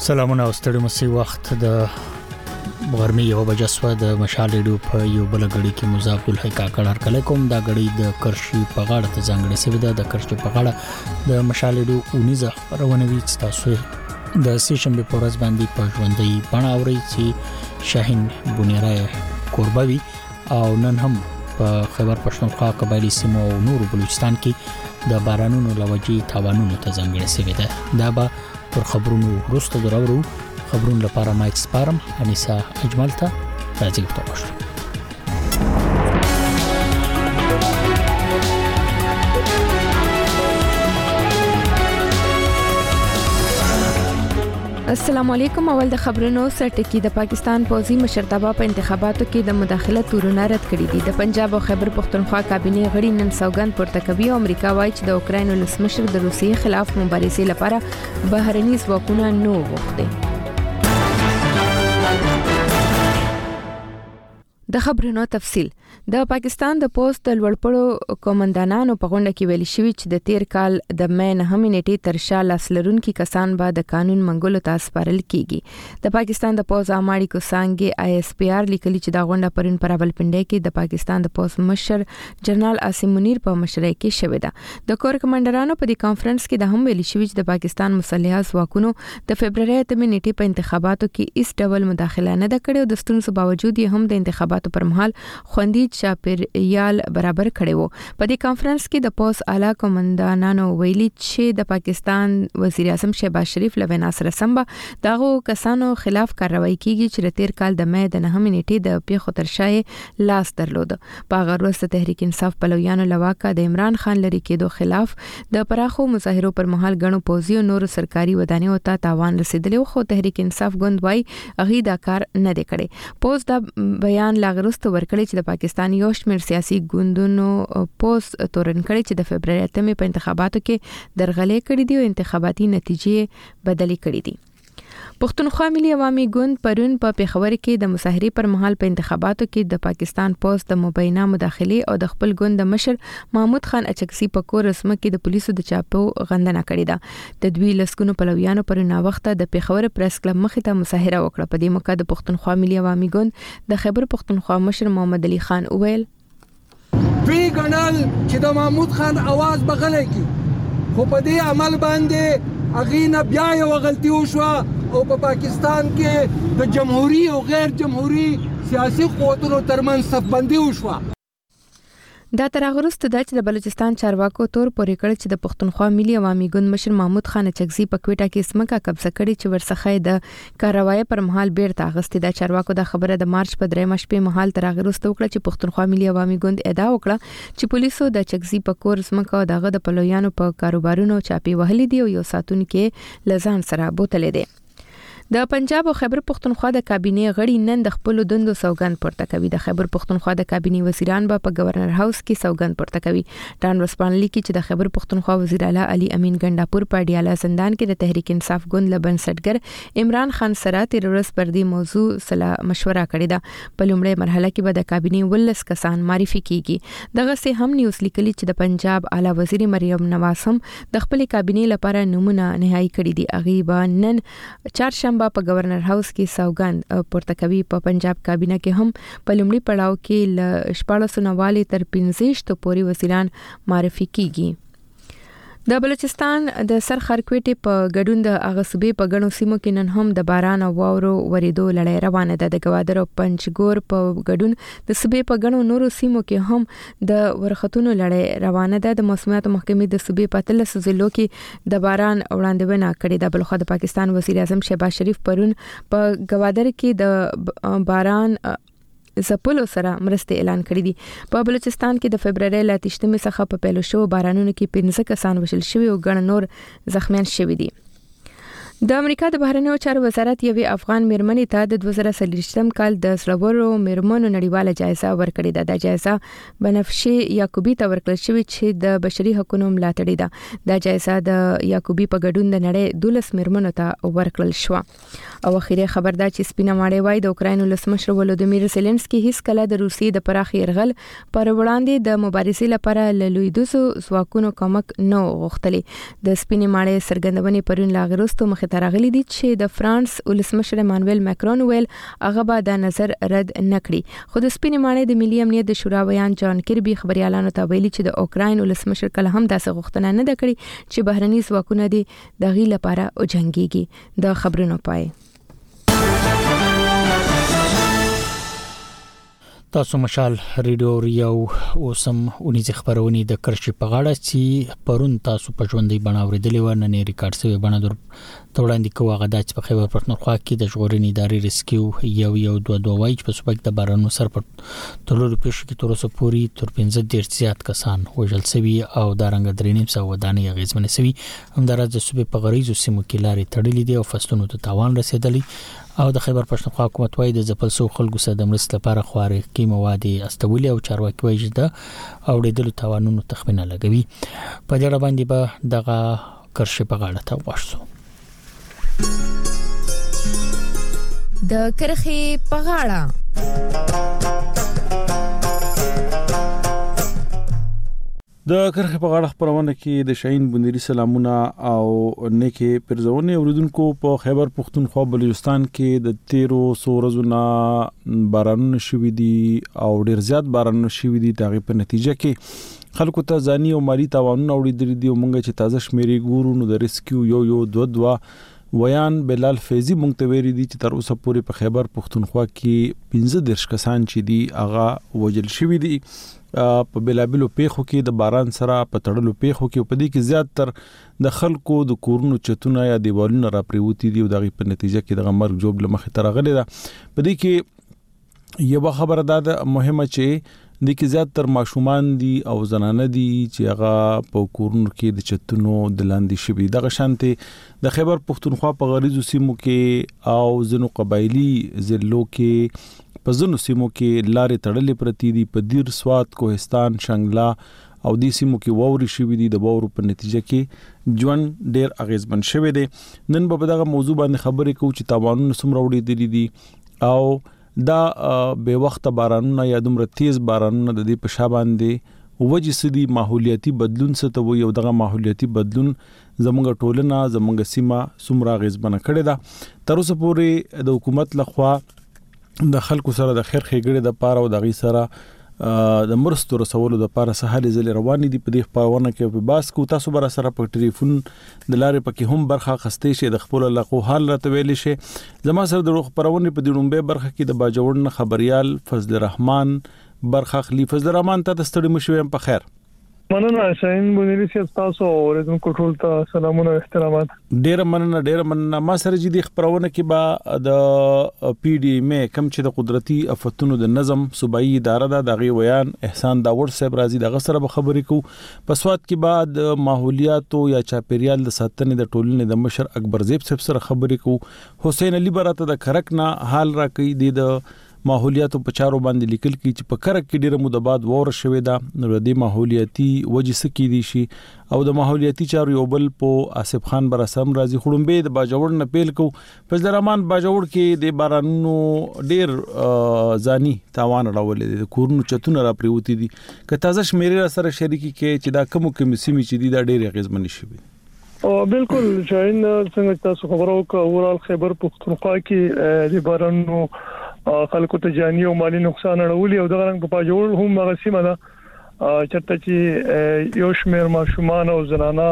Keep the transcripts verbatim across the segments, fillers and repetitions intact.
سلامونه او ستړي مسي وخت د غرمې یو بجې سو د مشال ریډیو په یو بل غړي کې مزاف الحق کاکړ هر کله کوم دا غړي د کرشي په غاړه ته ځانګړي سوي ده د کرشي په غاړه د مشال ریډیو اونیزه روانوي تاسو د سیشن په ورځ باندې په ژوندۍ بڼه اوري چې شاهین بنیرای قربوي او نن هم په خیبر پښتونخوا قبایلی سیمو او نور بلوچستان کې د بارانونو لوجي تاوانونو ته ځانګړي سوي ده دا به پر خبرونو وروسته درورو خبرونو لپاره مایک سپارم انیسا اجمل ته راځي په توګه السلام علیکم. اول د خبرونو سرټکی د پاکستان پوځي مشرتابه په انتخاباتو کې د مداخله تورونه رد کړي دي. د پنجاب او خیبر پښتونخوا کابینه غړي نن سوګند پورته کوي او امریکا وایي چې د اوکراین ولسمشر د روسیې خلاف مبارزې لپاره بهرني ځواکونه نه وغوښتي. د خبرونو تفصيل. د پاکستان د پوسټ د لوړپوړو قومندانانو په غونډه کې ویل شوی چې د تیر کال د مې نهمې نیټې تر شا لاسلرونکي کسان به د قانون منګولو ته سپارل کیږي. د پاکستان د پوز اماړي کو څنګه آی اس پی آر لیکلي چې دا غونډه پرون پر راولپنډي کې د پاکستان د پوز مشر جنرال عاصم منیر په مشرۍ کې شوې ده. د کور کمانډرانو په دې کانفرنس کې د هم ویل شوی چې د پاکستان مسلحه ځواکونو د فبرवरी اتمې نیټې په انتخاباتو کې هیڅ ډول مداخله نه کړې او د ستونزو باوجود یې هم د انتخاباتو پر مهال خوندي چاپیریال برابر کړي وو. په دې کانفرنس کې د پوس اعلی قومندانانو ویلي چې د پاکستان وزیر اعظم شهباز شریف له وینا سره سم دغه کسانو خلاف کاروایی کیږي چې د تیر کال د مې د نهمې نیټې د پیښو تر شا لاس درلود. په هغه ورځ د تحریک انصاف پلویانو لواکا د عمران خان لري کېدو خلاف د پراخو مظاهرو پر مهال غنو پوزي او نور سرکاري ودانیو ته تاوان رسیدلی خو تحریک انصاف ګوند وای هغه دا کار نه دی کړی. پوز دا بیان لاغرست ورکړي چې د پاکستان یو شمېر سیاسي ګوندونو پوس تورن کړي چې د فبرवरी اتمې په انتخاباتو کې درغلې کړې دي او انتخاباتي نتیجې بدلې کړې دي. پښتونخوا ملي عوامي ګوند پرون په پیښور کې د مظاهرې پر مهال په انتخاباتو کې د پاکستان پوس د مبینه مداخله او د خپل ګوند د مشر محمود خان اچکسی په کور رسمه کې د پولیسو د چاپو غندنه کړې ده. د دوی لسکونو پلویانو پرون وخت د پیښور پریس کلب مخې ته مظاهره وکړه. په دې موقع د پښتونخوا ملي عوامي ګوند د خیبر پښتونخوا مشر محمد علي خان وویل دوی ګڼل چې د محمود خان आवाज بغلې کی خو په دې عمل باندې اغینه بیا یو غلطي وشوه او په پاکستان کې د جمهوریت او غیر جمهوریت سیاسي قوتونو ترمنځ صفبندي وشوه. دا تر هغه وروسته د چې د بلوچستان چارواکو تور پورې کړ چې د پښتونخوا ملي عوامي ګوند مشر محمود خان چغزي په کوټه کې سمکا قبضه کړي چې ورڅخه د کاروای پر مهال بیرته اغستې د چارواکو د خبره د مارچ په درې مشپې مهال تر هغه وروسته وکړه چې پښتونخوا ملي عوامي ګوند ادعا وکړه چې پولیسو د چغزي په کور سمکا دغه د پلویانو په کاروبارونو چاپی وهلې دي او یو ساتون کې لزان سره بوتلې دي. د پنجاب او خیبر پښتونخوا د کابینه غړي نن د خپل دندو سوګند پورته کوي. د خیبر پښتونخوا د کابینه وزیران به په گورنر هاوس کې سوګند پورته کوي. ډان رسپانلی کې چې د خیبر پښتونخوا وزیر اعلی علي امین ګنداپور په ډیاله زندان کې د تحریک انصاف ګوند لبن سټګر عمران خان سره تیر ورځ پر دې موضوع سره مشوره کړې ده. په لومړی مرحله کې به د کابینه ولس کسان معرفي کیږي. دغه سه هم نیوز لیکلي چې د پنجاب اعلی وزیر مریم نواز هم د خپل کابینه لپاره نمونه نهایی کړی دي. اغه به نن چهارشنبه په گورنر هاوس کې سوګند پورته کوي. په پنجاب کابینه کې هم په لومړي پړاو کې ل شپږ نواله تر پنځه شت پورې وزیران معرفي کیږي. د بلوچستان د سرخر کوټې په ګډون د اغصبې په غنو سیمو کې نن هم د باران او واورو ورېدو لړۍ روانه ده. د گوادر او پنجګور په ګډون د صوبې په غنو نورو سیمو کې هم د ورختونو لړۍ روانه ده. د موسمیات محکمې د صوبې په تلس ضلعو کې د باران وړاندوینه کړې ده. بلخو د پاکستان وزیر اعظم شهباز شریف پرون په گوادر کې د باران زپلو سره مرسته اعلان کړی دي. په بلوچستان کې د فبرवरी ل اتمې څخه په پیلو شو بارانونو کې پنځه کسان وشل شوی او ګڼ نور زخمیان شوی دي. د امریکا د بهرنیو چارو وزارت یوې افغان میرمنې ته د دوه زره څلوېښتم کال د سړورو میرمنو نړیواله جایزه ورکړې ده. د جایزه بنفشي یعقوبی ته ورکړل شوې چې د بشري حقوقو ملاتړې ده. د جایزه د یعقوبی په ګډون د نړۍ دولس میرمنو ته ورکړل شو. او اخیری خبر ده چې سپینه ماړې وای د اوکراین ولسمشر ولودیمیر زيلنسکي هیڅ کله د روسیې د پراخ يرغل پر وړاندې د مبارزې لپاره له لویدوسو ځواکونو کومک نه غوښتلی. د سپینه ماړې سرګندونې پرون لاغروستو مخ ښکته راغلي دي چې د فرانس ولسمشر مانویل ماکرون ویل هغه به دا نظر رد نکړي. خو د سپینې ماڼۍ د ملي امنیت د شورا ویان جان کربي خبريالانو ته ویلي چې د اوکراین ولسمشر کله هم داسې غوښتنه نه ده کړې چې بهرني ځواکونه دي د غي لپاره وجنګيږي. د خبرونو پای. تاسو مشال ریډیو ریو اوسم اونیز خبرونه د کرشي په غاړه چې پرون تاسو په ژوندۍ بڼه اوریدلې و نه ریکارډ شوی بڼه در توړاندې کوه غدا چې په خیبر پښتونخوا کې د ژغورنې ادارې ریسکیو یو یو دوه دوه وایي په سبق د بارانو سر په تللو پېښ کې تر اوسه پورې تر پنځه ډیر زیات کسان وژل شوي او د رنګ درې نیم سو ودانې غیزمن شوي. همدارس د صوبې په غریزو سیمو کې لارې تړلې دي او فصلونو ته تاوان رسیدلی او د خیبر پښتونخوا حکومت وايي د ځپل سو خلکو سره د مرستې لپاره خوارقي مواد استولي او چارواکي وايي د اوریدلو توانونو تخمینه لګوي. په دې اړه باندې به دغه کرشي په غاړه ته وښو. د کرخي په غاړه د کرخه په غاړه خبرونه کې د شاهین بندري سلامونه او نیکه پرزونه اوریدونکو په خیبر پښتونخوا بلوچستان کې د تیرو سورزونه بارانونه شوې دي او ډیر زیات بارانونه شوې دي. دغه په نتیجه کې خلکو ته ځاني او مالی تاوانونه اوریدل دي او مونږ چې تازه شمیرې ګورو نو د ریسکیو یو یو دوه دوه ویان بلال فیضی مونږ ته ویري دي چې تر اوسه پورې په خیبر پښتونخوا کې پنځه درش کسان چې دي هغه وجل شوي دي په بلابلو پیخو کې د باران سره په تړلو پیخو کې په دې کې زیات تر د خلکو د کورونو چتونه یا دیوالونه را پریوتی دي او دغه په نتیجه کې د مرګ جوړ لمخه ترغلې ده. په دې کې یو خبره ده مهمه چې د کې زیات تر ماشومان دي او زنانه دي چې هغه په کورونو کې د چتونو د لاندې شوي. دغه شانته د خیبر پښتونخوا په غریزو سیمو کې او زنو قبایلی ضلعو کې په زنو سیمو کې لارې تړلې پرتی دي. په دیر سوات کوهستان شنګلا او دې سیمو کې ووري شوي دي. د وورو په نتیجه کې ژوند ډیر اغیزمن شوی دی. نن په دغه موضوع باندې خبرې کوو چې تاوانونه څومره وړي دي او دا به وخت بارانونه یا دومره تیز بارانونه د دې په شا باندې وجه سدي ماحولیاتي بدلون څه ته وي او دغه ماحولیاتي بدلون زموږ ټولنه زموږ سیمه څومره اغیزمن کړي ده. تر اوسه پورې د حکومت لخوا د خلکو سره د خیر ښېګړې د پاره او د غي سره د مرستو رسولو د پاره سهالي زل روان دي. په دې خبرونه کې په باس کو تاسو بر سره په ټلیفون د لارې پکې هم برخه خستې شي د خپل علاقو حال راته ویل شي. زما سره د خبرونه په دړومبه برخه کې د باجوړن خبريال فضل الرحمن برخه خلیفہ فضل الرحمن ته د ستړي مشوم په خیر. مننه شاهین بونیری سي تاسو اوریدونکو ټول ته سلامونه او احترامات. ډیر مننه ډیر مننه. ما سره جدي خبرونه کې با د پی ډی ایم کم چې د قدرتي افتونو د نظم صوبایي اداره ده دغه ویان احسان داور صاحب راضي دغه سره به خبرې کو. په سواد کې بعد ماحولیات یا چاپیریال د ساتنې د ټولنې د مشر اکبر زیب صاحب سره خبرې کو. حسین علي براته د کرکنا حال را کوي د ماحولیاتو په چارو باندې لیکل کی چې په کرک کې ډیره مده بعد وور شوې ده. نو د ماحولیاتي وجې سکی دي شي او د ماحولیاتي چارو یو بل په آصف خان برسم راځي خړمبه د باجوړ نه پیل کو. فضل الرحمن باجوړ کې د بارانونو ډیر ځاني تاوان راولې د کورونو چتونه را پریوتی دي. که تازه شمیرې سره شریکی کې چې دا کوم کوم سیمه چې دي دا ډیر غیزمن شي. او بالکل شاهین څنګه تاسو خبرو کو اورال خیبر پښتونخوا کې د بارانونو خلکو ته جاني او مالی نقصان اړولي او دغه رنګ په پاجوړ هم هغه سیمه ده چرته چې یو شمیر ماشومان او زنانه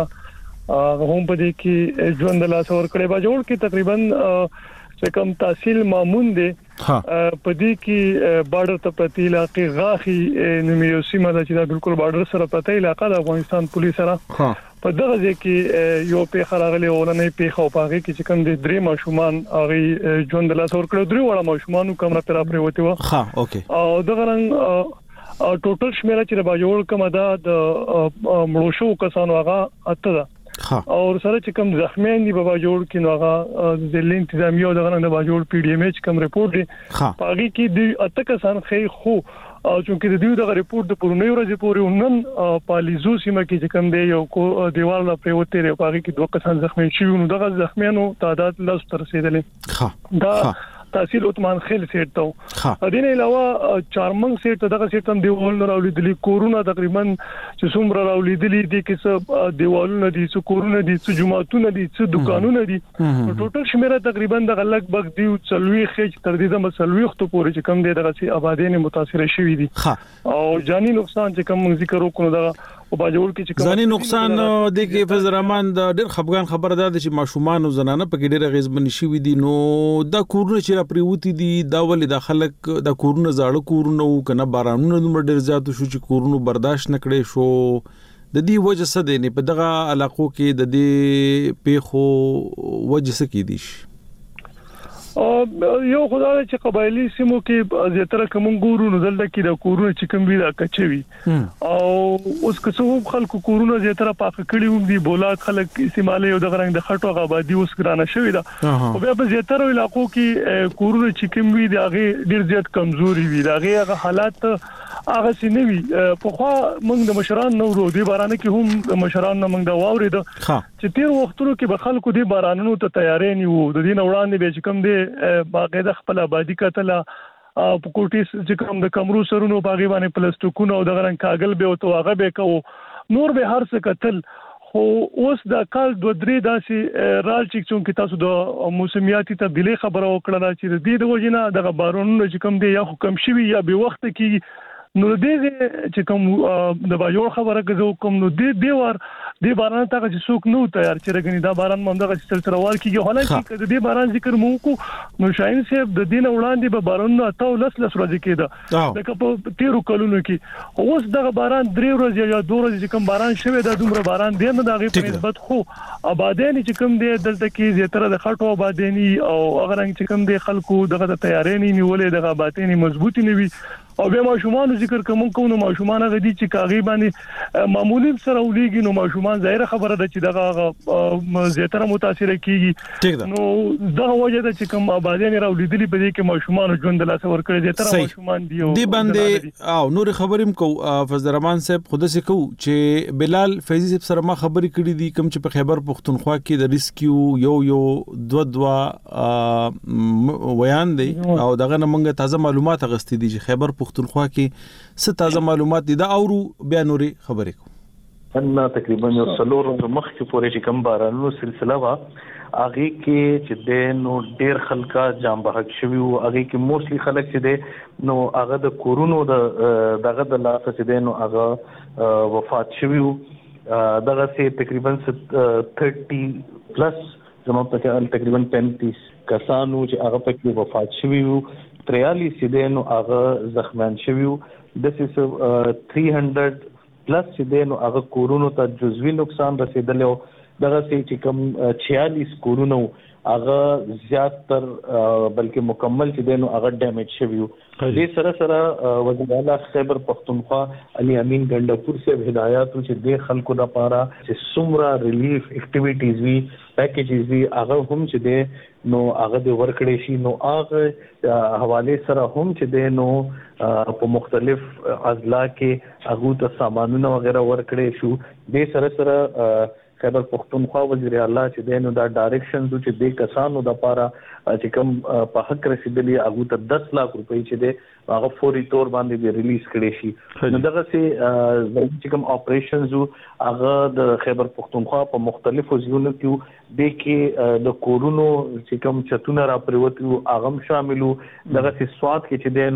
هم په دې کې ژوند لا څور کړي. پاجوړ کې تقریبا چې کوم تحصیل مامون دي په دې کې بارډر ته پرتی علاقې غاخي نومیو سیمه ده چې دا بالکل بارډر سره پرتی علاقہ د افغانستان پولیس سره په دغه ځای کې یو په خراغلي اولنې په خو پاغي کې چې کوم د درې ماشومان هغه ژوند لا څور کړو درې وړه ماشومان کوم را پر پریوتی و. ها اوکي. او دغه رنګ ټوټل شمیره چې د باجوړ کومه ده د مړو شو کسانو هغه اته ده. او سره چې کوم زخمیان دي په باجوړ کې نو هغه ځلې انتظامیه او دغه رنګ د باجوړ پی ډی ایم ایچ کوم رپورت دی پاغي کې د اته کسان خې خو او چې د دې د ریپورت د پرونی ورځې پورې ونن پالیزو سیمه کې چې کوم دی یو دیوال لا پریوته لري پاږي کې دوه کسان زخمی شوي نو دغه زخمیانو تعداد لږ تر رسیدلې. ها دا تحصیل عثمان خیل سیټ ته دین علاوه چارمنګ سیټ ته دغه سیټ هم دیوال راولیدلی کورونه تقریبا چې څومره راولیدلی دي کې څه دیوالونه دي څه کورونه دي څه جماعتونه دي څه دکانونه دي ټوټل شمیره تقریبا د لګ بګ دی څلوي خېج تر دې د مسلوي خطو پورې چې کم دي دغه سي آبادین متاثر شوي دي او جاني نقصان چې کم ذکر وکړو دا او باجوړ کې چې ځاني نقصان د کې فیض الرحمن د ډېر خفغان خبره ده چې ماشومان او زنانه په کې ډېر غیزمن شي وي دي نو دا کورونه چې را پریوتی دي دا ولې د خلک د کورونه زاړه کورونه او کنه بارانونه دومره ډېر زیات شو چې کورونه برداشت نکړي شو د دې وجه څه دی نه په دغه علاقو کې د دې پیخو وجه څه کې دي یو خدای چې قبایلی سیمو کې زیاتره کوم ګورونو دلته کې د کورونو چې کوم وی دا کچوي او اوس که څو خلکو کورونو زیاتره پاک کړي وو دي بولا خلک استعمال یو د غرنګ د خټو غابادي اوس ګرانه شوی دا او بیا په زیاتره علاقو کې کورونو چې کوم وی دا هغه ډیر زیات کمزوري وي دا هغه حالات هغه سينوي په خوا موږ د مشران نو ورو دي بارانه کې هم د مشران نو موږ دا واورید چې تیر وختونو کې به خلکو دي بارانونو ته تیارې نیو د دې وړاندې به چې کوم دي باقاعده خپل آبادی کتله په کوټیس چې کوم د کمرو سرونو باغی باندې پلاستیکونو او د غرن کاغل به او توغه به کو نور به هر څه کتل خو اوس د کال دوه درې داسې رال چې څنګه تاسو د موسمیاتي تبدیلی خبره وکړه چې د دې د وجنه د بارونو چې کوم دی یا حکم شوی یا به وخت کې نو دې چې کوم د باجوړ خبره کوي کوم نو دې دی ور دې باران ته چې څوک نو تیار چې رګنی دا باران مونږه چې سلسله وال کیږي حالانکه د دې باران ذکر مو کو نو شاین صاحب د دین وړاندې به باران نه تاو لس لس ورځې کېده لکه په تیرو کلونو کې اوس دغه باران درې ورځې یا دوه ورځې چې کوم باران شوه دا دومره باران دی نه دغه په نسبت خو آبادین چې کوم دی دلته کې زیاتره د خټو آبادینی او هغه رنګ چې کوم دی خلکو دغه د تیارې نه نیولې دغه آبادینی مضبوطی نیوي او به ماشومان ذکر کوم کوم نو ماشومان غدي چې کاغي باندې معمولی سره ولېږي نو ماشومان ظاهر خبره ده چې دغه زیاتره متاثر کیږي نو دا وجه ده چې کوم آبادین راولیدلې په دې کې ماشومان ژوند لا څور کړی زیاتره ماشومان دی دی باندې او نور خبریم کو فضل الرحمن صاحب خود سه کو چې بلال فیضی صاحب سره ما خبرې کړې دي کوم چې په خیبر پختونخوا کې د ریسکیو یو یو دو دوا ویان دی او دغه نمنګ تازه معلومات غستې دي چې خیبر پختونخوا کې څه تازه معلومات دي دا اورو بیا نوري خبرې کو ان تقریبا یو څلور مخ کې پورې چې کوم بارانو سلسله وا اغه کې چې د نو ډیر خلکا جام بحق شوی او اغه کې موستلی خلک چې د نو هغه د کورونو د دغه د لاسه چې د نو هغه وفات شوی دغه سي تقریبا تیس پلس زموږ په تقریبا پینتیس کسانو چې هغه پکې وفات شوی وو تریالیس چې نو هغه زخمیان شوی وو د تین سو پلس چې نو هغه کورونو ته جزوی نقصان رسیدلی دغه چې کوم چھیالیس کورونو هغه زیات تر بلکې مکمل چې نو هغه ډیمیج شوی وو دې سره سره وزیر اعلی خیبر پختونخوا علي امین ګندپور سے هدایت چې د خلکو لپاره چې سمرا ریلیف اکټیویټیز وی پیکیجز وی هغه هم چې د نو هغه د ورکړې شي نو هغه حواله سره هم چې د نو په مختلف اضلاع کې هغه ته سامانونه وغیرہ ورکړې شو د سره سره خیبر پختونخوا وزیر اعلی چې دینو دا ډایریکشنز چې د کسانو د لپاره چې کوم په حق رسیدلی هغه ته دس لک روپۍ چې د هغه فوري تور باندې ریلیز کړي شي نو دغه سي چې کوم اپریشنز هغه د خیبر پختونخوا په مختلفو ځایونو کې د کې د کورونو چې کوم چتونه را پریوتو هغه شاملو دغه سي سواد کې چې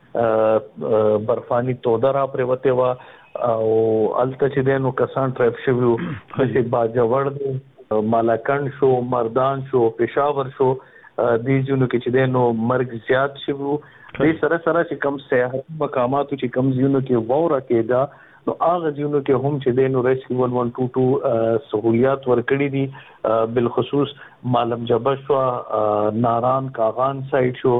دینو برفانی توده را پریوته وا او الته چې دینو کسان ټریپ شوی چې باجوړ مالاکند شو مردان شو پېښور شو د ځینو کې چې دینو مرګ زیات شوی د سره سره چې کم سیاحت مقامات چې کم ځینو کې ووره کېدا نو هغه ځینو کې هم چې دینو ریسکیو ون ون ټو ټو سہولیات ورکړي دي بالخصوص مالم جبه شو ناران کاغان سایت شو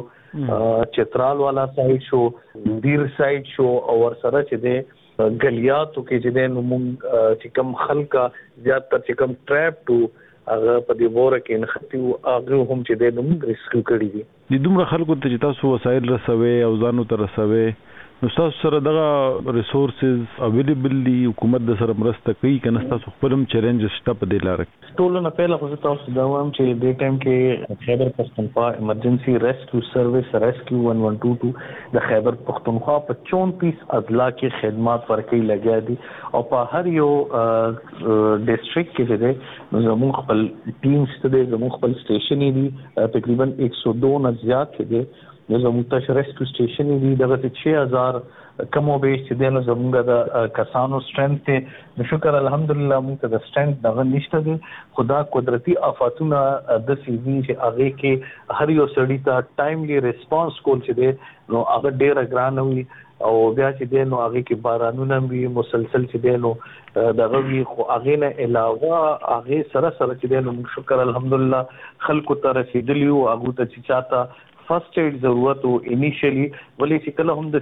چترال والا سایت شو دیر سایت شو او ور سره چې د غلیاتو کې چې د موږ چې کم خلکا زیات تر چې کم ټریپ ټو هغه په دې وره کې نختی او هغه هم چې د موږ ریسکیو کړی دي د دومره خلکو ته چې تاسو وسایل رسوي او ځانو ته رسوي نو تاسو سره دغه ریسورسز اویلیبل دي، حکومت د سره مرسته کوي کنه تاسو خپلم چیلنج شته په دې لار کې؟ ټول نه پهله خو تاسو دا وایم چې د ټایم کې خیبر پختونخوا ایمرجنسي ریسکیو سرویس ریسکیو ون ون ټو ټو د خیبر پختونخوا په چونتیس اضلاع کې خدمات ورکړي لګیا دي او په هر یو ډیسټریکټ کې چې زموږ خپل ټیم ستاسو زموږ خپل سټیشن دي تقریبا ایک سو دو نه زیات دي. زموږ ته ریسکیو سټیشن دي دغه چې شش هزار کم او بیش چې دنه زموږ د کسانو سټرنث ته شکر الحمدلله موږ ته د سټرنث دغه نشته دي. خدا قدرتي آفاتونه د سیوی چې هغه کې هر یو سړی ته ټایملی ریسپانس کول چې دي نو هغه ډیر ګران وي او بیا چې دي نو هغه کې بارانونه وي مسلسل چې دي نو دغه وی خو هغه نه علاوه هغه سره سره چې دي نو شکر الحمدلله خلکو ته رسیدلی او هغه ته چې چاته فرست ایڈ ضرورت او انیشلی ولې چې کله هم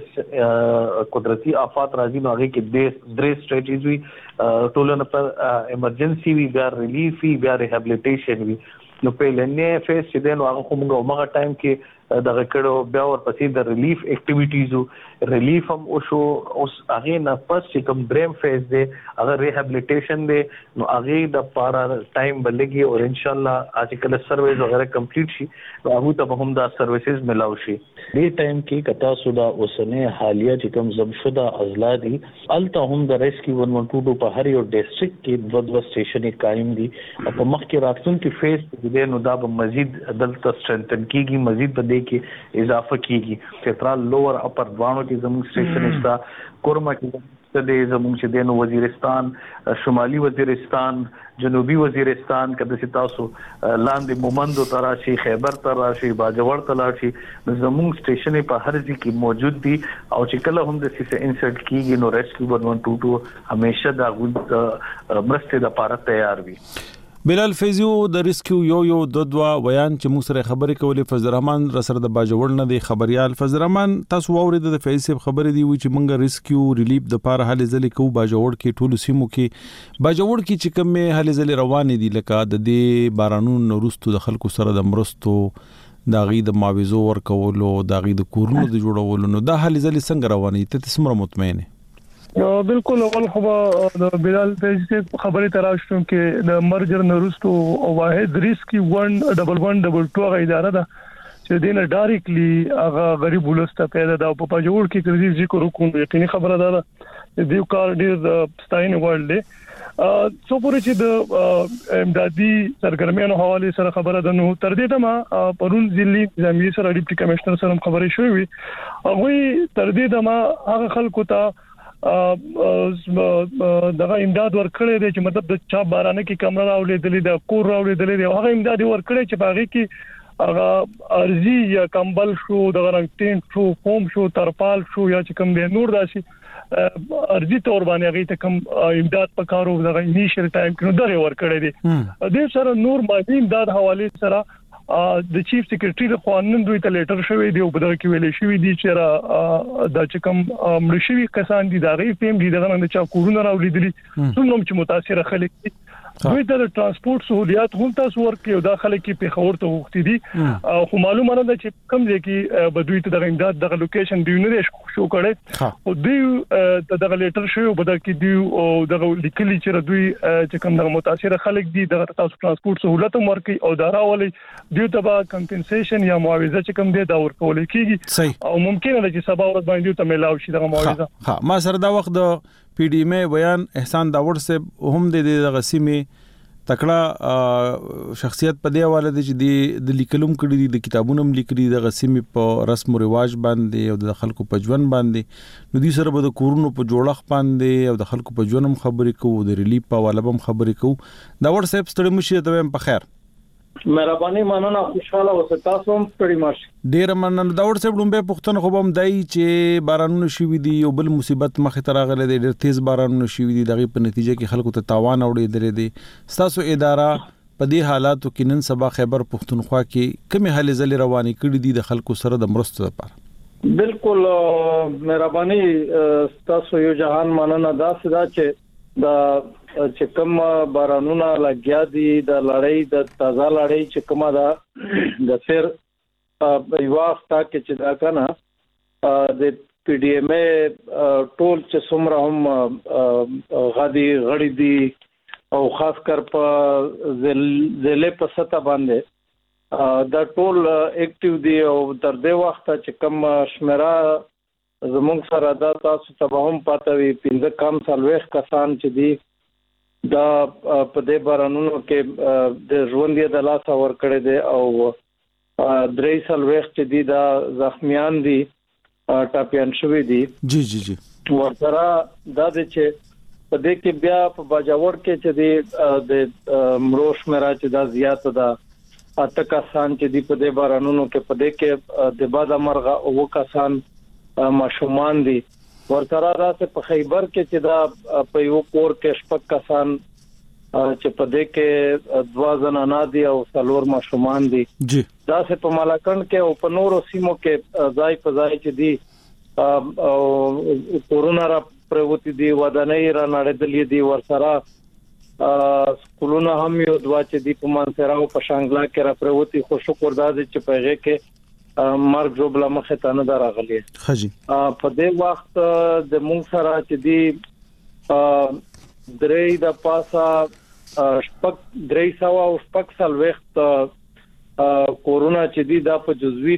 د قدرتي آفات راځي نو هغه کې درې سټریټیز وي ټولنه پر ایمرجنسي وی بیا ریلیف وی بیا ریهابلیټیشن وی. نو په لنې فیس چې دین هغه کومه هغه ټایم کې دغه کړه بیا ورپسې د ریلیف اکټیویټیز ریلیف هم او شو اوس هغه نه پس چې کوم دریم فیز دی هغه ریهابلیټیشن دی نو هغه د پارا ټایم بلګي او ان شاء الله اځ کله سرویس وغیرہ کمپلیټ شي نو هغه ته هم دا سرویسز ملاوي شي. دې ټایم کې کتا سودا اوسنه حالیه چې کوم زمشده اضلاع دي الته هم د ریسکیو ون ون ټو ټو په هر یو ډیسټریکټ کې دوه دوه سټیشن قائم دي او په مخ کې راتلونکي فیز دې نو دا به مزید دلته سټرنثن کیږي مزید به دې کې اضافه کیږي. چترال لوور اپر دوانو کې زموږ سټیشن شته کورما کې د زموږ چې دینو وزیرستان شمالي وزیرستان جنوبي وزیرستان کده چې تاسو لاندې مومندو تراشي خیبر تراشي باجوړ تراشي زموږ سټیشن په هر ځای کې موجود دي او چې کله هم د سیسه انسرټ کیږي نو ریسکیو ون ون ټو ټو همیشه دا غوډ مرسته د پاره تیار وي. بلال فیزیو د ریسکیو یو یو د دوا ویان چې موږ سره خبرې کولې فضل الرحمن را سره د باجوړ نه دی خبريال. فضل الرحمن تاسو واورید د فیصل خبرې دی وی چې موږ ریسکیو ریلیف د پاره حل ځلې کو باجوړ کې ټولو سیمو کې باجوړ کې چې کوم حل ځلې روان دي لکه د دې بارانون نورستو د خلکو سره د مرستو داغي د معاوضو ورکولو داغي د کورونو د جوړولو نو دا حل ځلې څنګه روانې ته تاسو مطمئنه؟ بالکل اول خو د بلال پیج خبرې تراشتم کې د مرجر نورستو او واحد ریسکی ون ډبل ون ډبل ټو غا اداره ده چې دینه ډایرکټلی هغه غریب ولسته پیدا دا په پاجوړ کې کړي ذکر کوم یقیني خبره ده د دیو کار ډیر ستاین ورلد دی څو پورې چې د امدادي سرګرمیانو حواله سره خبره ده نو تر دې دمه پرون ضلعي ځمیر سره ډیپټي کمشنر سره خبرې شوې هغه تر دې دمه هغه خلکو ته دغه امداد ورکړی دی چې مطلب د چا بارانه کې کمره راولېدلې د کور راولېدلې دی هغه امداد ورکړی چې باغې کې هغه ارزي یا کمبل شو د رنګ ټینټ شو فوم شو ترپال شو یا چې کوم دی نور داسي ارزي تور باندې هغه ته کوم امداد پکارو دغه انیشل ټایم کې نو دغه ورکړی دی. د سره نور مادي امداد حواله سره د چیف سیکریټری له خوانن دوی ته لیټر شوی دی او په دغه کې ویل شوی دی چې را د چکم ملشوي کسان دي دا غي فیم دي دغه نه چا کورونه راولیدلی څومره چې متاثر خلک دي دوی ته ترانسپورت سہولیات هم تاسو ورکړي او دا خلک کې په خبر ته وختي دي خو معلومه ده چې کم ځای کې بدوی ته دغه امداد دغه لوکیشن دی نه شو کړي او دوی دغه لیټر شوی او بدل کې دی او دغه لیکلي چې دوی چې کوم دغه متاثر خلک دي دغه تاسو ترانسپورت سہولت هم ورکړي او دا راولي دیو ته کمپنسیشن یا معاوضه چې کوم دی دا ورکول کیږي او ممکن ده چې سبا ورځ باندې ته ملاوي شي دغه معاوضه. ها ما سره دا وخت د پی ډی ایم بیان احسان داوړ سے هم د دغه سیمه تکړه شخصیت په دی حواله دي چې د لیکلم کړي دي د کتابونو لیکلي د غسیمه په رسم او رواج باندې او د خلکو په ژوند باندې نو دي سره به د کورونو په جوړخ باندې او د خلکو په ژوندم خبرې کوو د ریلیف په حواله هم خبرې کوو. دا ور صاحب ستړي مشه ته په خیر مهرباني مننه خوشاله اوسه تاسو هم ستړي مشه ډیر مننه. دا ور صاحب لومبه پښتون خو هم دای چې بارانونه شوي دي او بل مصیبت مخه تراغله دي ډیر تیز بارانونه شوي دي دغه په نتیجه کې خلکو ته تاوان اوړي درې دي تاسو اداره په دې حالاتو کې نن سبا خیبر پښتونخوا کې کومه حل زل رواني کړي دي د خلکو سره د مرستو لپاره؟ بالکل مهرباني تاسو یو جهان مننه دا سدا چې دا چې کوم بارانونه لګیا دي د لړۍ د تازه لړۍ چې کومه دا د سر یو وخت کې چې دا کنه د پی ډي ایم ای ټول چې څومره هم غادي غړي دي او خاص کر په ضلع په سطح باندې دا ټول اکټیو دي او تر دې وخت چې کم شمیره زموږ سره دا تاسو ته هم پاتې وي پنځه کم سالويخ کسان چې دي دا په دې بارانونو کې د ژوند یې د لاس اور کړی دي او درې سالويخ چې دي دا زخمیان دي ټاپیان شوی دي. جی جی جی ورسره دا د چې په دې کې بیا په باجوړ کې چې دی د مروش میرا چې دا زیات ده اته کسان چې دی په دې بارانونو کې په دې کې د باد مرغه او کسان ماشومان دي. ورسره راځي په خیبر کې چې دا په یو کور کې شپږ کسان چې په دې کې دوا زنانه دي او څلور ماشومان دي. جی دا سه په مالاکند کې او په نورو سیمو کې ځای په ځای چې دي او کورونا را پروتي دي ودانۍ را نړیدلې دي. ورسره سکولونه هم یو دوا چې دي په مانسرا او په شانګلا کې را پروتي خو شکر دا چې په هغه کې مرګ جوړه مخه ته نه راغلي. خجی په دې وخت د مونږ سره چې دي درې د پاسا شپږ درې سو او شپږ سال وخت کورونا چې دي دا په جزوي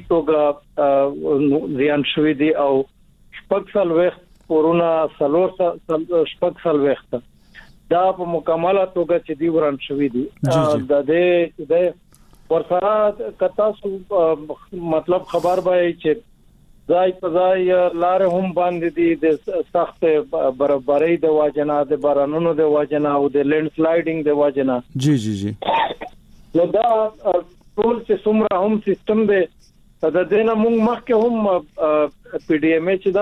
توګه زیان شوی دي او شپږ سال وخت کورونا سلور شپږ سال وخت دا په مکمله توګه چې دی وران شوی دي. د دې د ورسره کتا سو مطلب خبر به چې ځای په ځای لار هم باندې دي د سخت برابرۍ د واجنه د بارانونو د واجنه او د لینډ سلایډینګ د واجنه. جی جی جی نو دا ټول چې څومره هم سیستم دی د دې نه موږ مخکې هم پی ډي ایم ای چې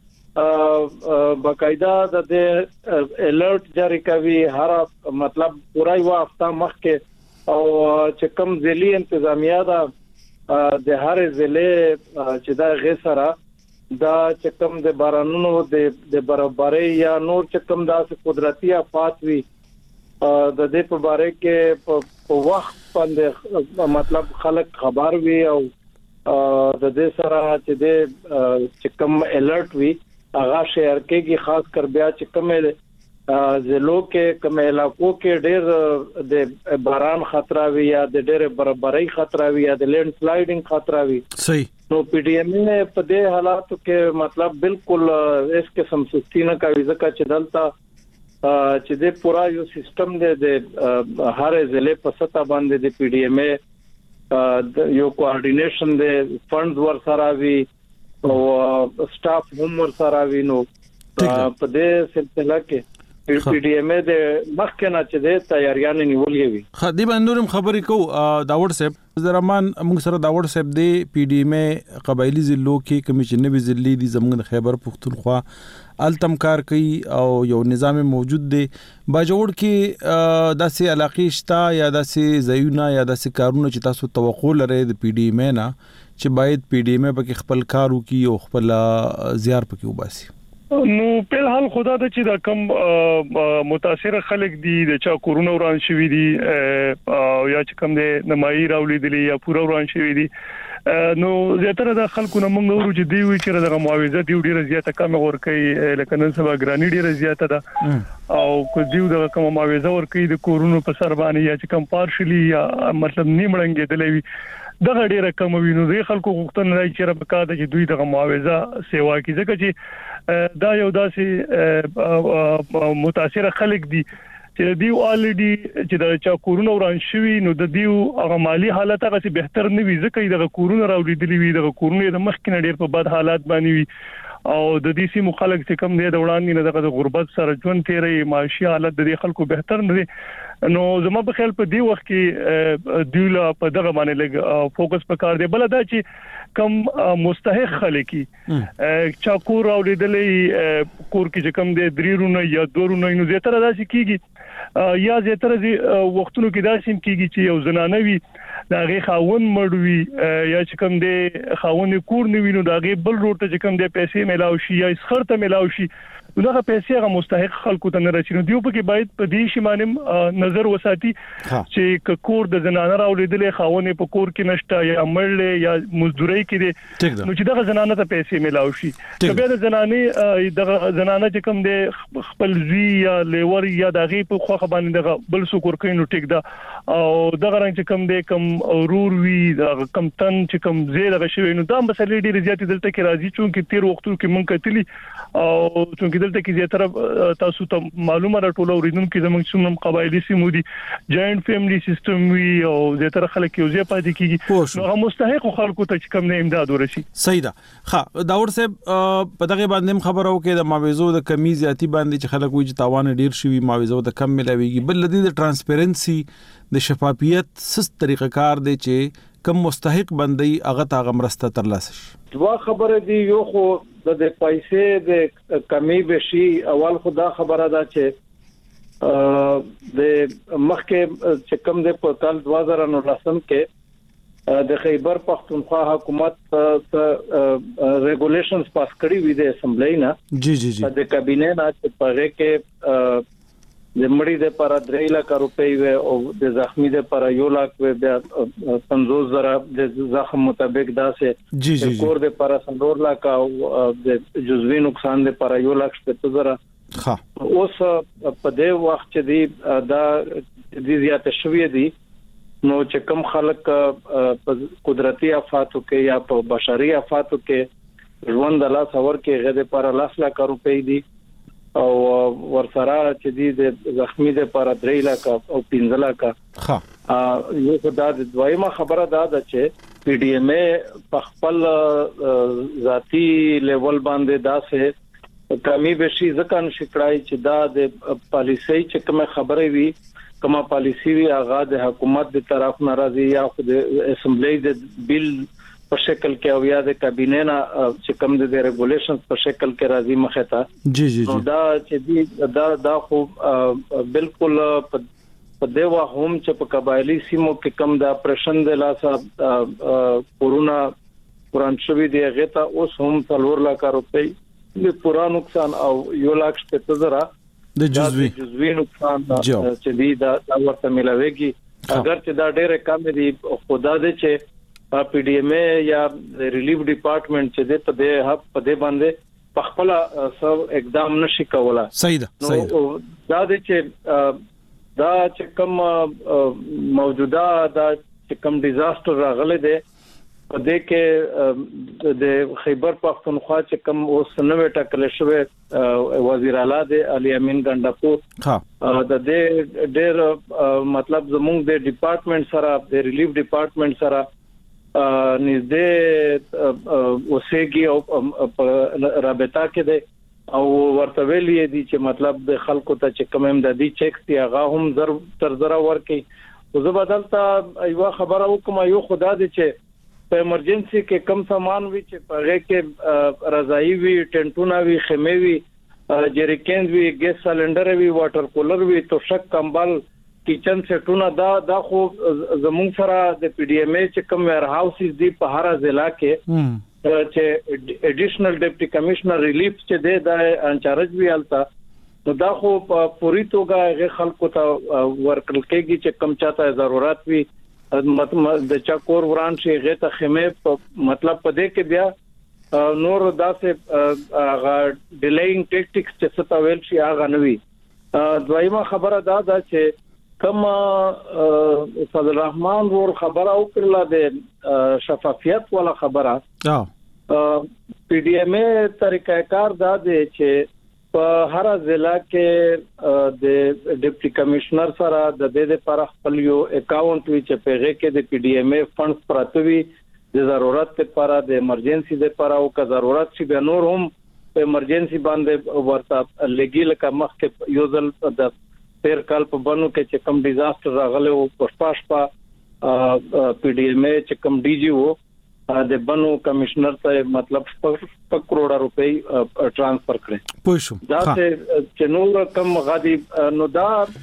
دا باقاعده د الرټ جاری کوي هر مطلب پورا یو هفته مخکې او چې کوم ځلې انتظامیه دا د هر ځلې چې دا غسره دا چې کوم د بارانونو د د برابرۍ یا نور چې کوم د قدرتي آفات وي د دې په باره کې په وخت باندې مطلب خلک خبر وي او د دې سره چې د چې کوم الرټ وي هغه شهر کې خاص کر بیا چې کوم ضلعو کې کوم علاقو کې ډېر د باران خطر وي یا د ډېر برابرۍ خطر وي یا د لینډ سلایډینګ خطر وي. صحیح. نو پی ډي ایم ای په دې حالاتو کې مطلب بالکل اس قسم سستی نه کوي ځکه چې دلته چې د پورا یو سیستم دی د هر ضلع په سطح باندې د پی ډي ایم ای یو کوارډینیشن دی فندز ورسره وي او سټاف هم ورسره وي. نو په دې سلسله کې پی ډي ایم ای د مخکنه چې د تیاریانه نیولې وي. خدي باندې خبرې کو داوود صاحب زرمان موږ سره داوود صاحب دی پی ډي ایم ای قبایلی ضلعو کې کمیشن نوي ضلع دي زموږ خیبر پختونخوا التم کار کوي او یو نظام موجود دی. باجوړ کې داسې علاقې شته یا داسې ځایونه یا داسې کارونه چې تاسو توقع لرئ د پی ډي ایم ای نه چې باید پی ډي ایم ای پکې خپل کار وکړي او خپل زیار پکې وباسي؟ نو په حال خدا د چې دا کم متاثر خلک دي د چا کورونا وران شوی دي او یا چې کم د نمایي راولیدلی یا پورا وران شوی دي نو زیاتره د خلکو نه موږ ورو چې دی وی چې دغه معاوضه دی ډیره زیاته کم ورکړي لکه نن سبا ګرانی ډیره زیاته ده او کو دیو دغه کم معاوضه ورکړي د کورونا په سر باندې یا چې کم پارشلی یا مطلب نیمړنګ دی لوي دغه ډیره کم وینو د خلکو غوښتنه راځي چې ربکا د چې دوی دغه معاوضه سیوا کوي ځکه چې دا یو داسې متاثر خلک دي چې دیو الریډي چې د چا کورونا وران شوی نو د دیو هغه مالی حالت هغه څه بهتر نه وي ځکه دغه کورونا راوړي وي دغه کورونا د مخکنه ډیر په بد حالات باندې وي او د دې سیمو خلک چې کم دي د وړاندې نه دغه غربت سره ژوند تیري معاشي حالت د دې خلکو بهتر نه دي. نو زما په خیال په دې وخت کې دیولا په دغه باندې لګ فوکس وکړ دی. بل دا چې کم مستحق خلک چا کور اوریدلې کور کې چې کم دي درېرونه یا دورونه نو زیاتره داسې کیږي یا زیاتره وختونو کې داسې کیږي چې یو زنانه وي دا غي خاون مړوي یا چې کوم دی خاون کور نیوینو دا غي بل روټ چې کوم دی پیسې ملاوي شي یا خرته ملاوي شي دغه پیسې هغه مستحق خلکو ته نه رسیدو دیو په کې باید په دې شمانم نظر وساتي چې کور د زنانه راولېدلې خاون په کور کې نشته یا مړلې یا مزدوري کې دي نو چې دغه زنانه ته پیسې ملاوي شي کله د زنانه دغه زنانه چې کوم دی خپل زی یا لیور یا دغه په خوخه باندې دغه بل سکور کینو ټیک دا او دغه رنګ چې کوم دی کوم اورور وی دغه کم تن چې کوم زیاده شوی نو دا مسلې ډېر زیات دلته کې راځي چې تیر وختو کې مونږ کتلی او چې دلته کې زیاتره تاسو ته معلومه راټوله اوریدونکو زموږ څومره قبایلی سیمو دي جاینټ فیملی سیستم وی او زیاتره خلک یو ځای پاتې کیږي نو هغه مستحق خلکو ته چې کوم نه امداد ورشي صحیح ده ښه داور صاحب په دغه باندې خبرو کې د معاوضو د کمی زیاتی باندې چې خلک وایي چې تاوان ډیر شي معاوضو د کم ملاويږي بل لدی د ترانسپیرنسي د شفافیت سس طریقه کار دی چې کم مستحق بندي هغه تا غمرسته تر لاسه دوا خبره دی یو خو د پیسې د کمی بشي اول خدا خبره ده چې د مخکې چې کم د په کال دو هزار نو لسم کې د خیبر پختونخوا حکومت ریګولیشنز پاس کړی وي د اسمبلی نه جی جی جی د کابینه نه چې پاره کې د مړی د پر درې لک روپۍ و او د زخمی د پر یو لک و بیا پنځوس زره د زخم مطابق دا سه جی جی کور د پر څلور لک او د جزوی نقصان د پر یو لک شپږ زره ها اوس په دې وخت چې دی دا د زیات شوی دی نو چې کم خلک قدرتي آفاتو کې یا په بشري آفاتو کې ژوند الله څور کې غده پر لاس لک روپۍ دی او ورسره چې دی د زخمی د پر درې لک او پنځه لک ها یو خدای د دویمه خبره دا ده چې پی ډی ایم ای په خپل ذاتی لیول باندې دا سه کمی بشي ځکه نشکړای چې دا د پالیسي چې کومه خبره وي کومه پالیسي وی هغه د حکومت د طرف ناراضي یا خو د اسمبلی د بیل په شکل کې او یا د کابینه نه چې کوم د ریګولیشنز په شکل کې راځي مخه ته جی جی جی دا چې دی دا دا خو بالکل په دیوا هم چې په قبایلی سیمو کې کم د اپریشن د لاسه کورونا قران شوی دی غته اوس هم څلور لک روپۍ د پورا نقصان او یو لک شپږ زره د جزوی جزوی نقصان چې دی دا ورته ملاويږي اگر چې دا ډېر کم دی خدا دې چې پی ډی ایم ای یا ریلیف ډپارټمنټ چې د په دې هب په دې باندې په خپل سب اقدام نشي کولای صحیح ده صحیح دا د چې دا چې کوم موجوده دا چې کوم ډیزاستر راغله ده په دې کې د خیبر پختونخوا چې کوم اوس نوې ټاکل شوی وزیر اعلی د علي امین ګندپور ها د دې ډېر مطلب زموږ د ډپارټمنټ سره د ریلیف ډپارټمنټ سره نږدې اوسېږي او رابطه کې ده او ورته ویلي دي چې مطلب د خلکو ته چې کوم امدادي چیک دی هغه هم زر تر زر ورکي او زه بدلته یو خبره وکم یو خدا دې چې په ایمرجنسي کې کم سامان وي چې پغه کې رضائی وي ټنټونه وي خیمه وي جریکن وي ګیس سلندر وي واټر کولر وي توشک کمبل کچن سیټونه دا دا خو زموږ سره د پی ډی ایم ای چې کوم ویر هاوسز دی په هر ضلع کې چې اډیشنل ډیپټي کمشنر ریلیف چې دی دا انچارج وی التا نو دا خو په پوری توګه غیر خلکو ته ورکل کېږي چې کم چاته ضرورت وي د چا کور وران شي غیر ته خیمه مطلب په دې کې بیا نور داسې هغه ډیلیینګ ټیکټکس چې څه ویل شي هغه نوي دویمه خبره دا ده چې کما صدر الرحمن ور خبره او کړله د شفافیت ولا خبره پی ډی ایم ای طریقہ کار دا دی چې په هر ضلع کې د ډیپټي کمشنر سره د دې لپاره خپل یو اکاونټ وی چې پیغه کې د پی ډی ایم ای فندز پراته وي د ضرورت لپاره د ایمرجنسي لپاره او که ضرورت شي به نور هم په ایمرجنسي باندې ورته لګي لکه مخکې یو ځل د پیر کال په بنو کې چې کم ډیزاستر راغله او پښپاش په پی ډی ایم ای چې کم ډی جی وو د بنو کمشنر ته مطلب په کروڑه روپۍ ټرانسفر کړي پوه شو دا چې نور کم غادي نو دا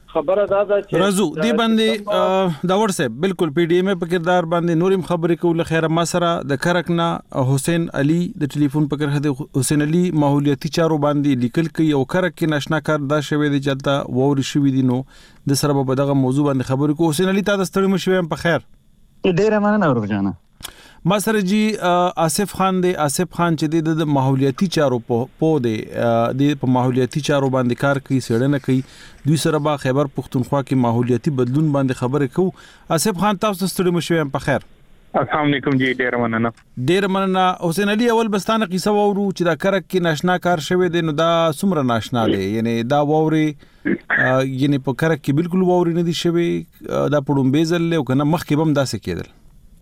خبره دا ده چې رازو دی باندې دا ورسه بالکل پی ډی ایم په کردار باندې نورم خبرې کوله خیره ما سره د کرکنا حسین علي د ټلیفون په کرخه حسین علي ماحولیاتي چارو باندې لیکل کوي او کرک کې ناشنا کار دا شوی دی چلته ووري شوی دی نو د سره په دغه موضوع باندې خبرې کو حسین علي تاسو ستړي مشوي په خیر ډیره مننه ورجانه ما سره جی آصف خان دی آصف خان چې د ماحولیاتي چارو په دی د په ماحولیاتي چارو باندې کار کوي سړنه کوي دوی سره با خیبر پختونخوا کې ماحولیاتي بدلون باندې خبرې کو آصف خان تاسو ستړي مشوي په خیر السلام علیکم جی ډیر مننه ډیر مننه حسین علي اول بستانه قصه وورو چې دا کرک کې ناشنا کار شوی دی نو دا څومره ناشنا دی یعنی دا ووري یعنی په کرک کې بالکل ووري نه دي شوی دا پړم بیزل له کنه مخ کې بم داسې کېدل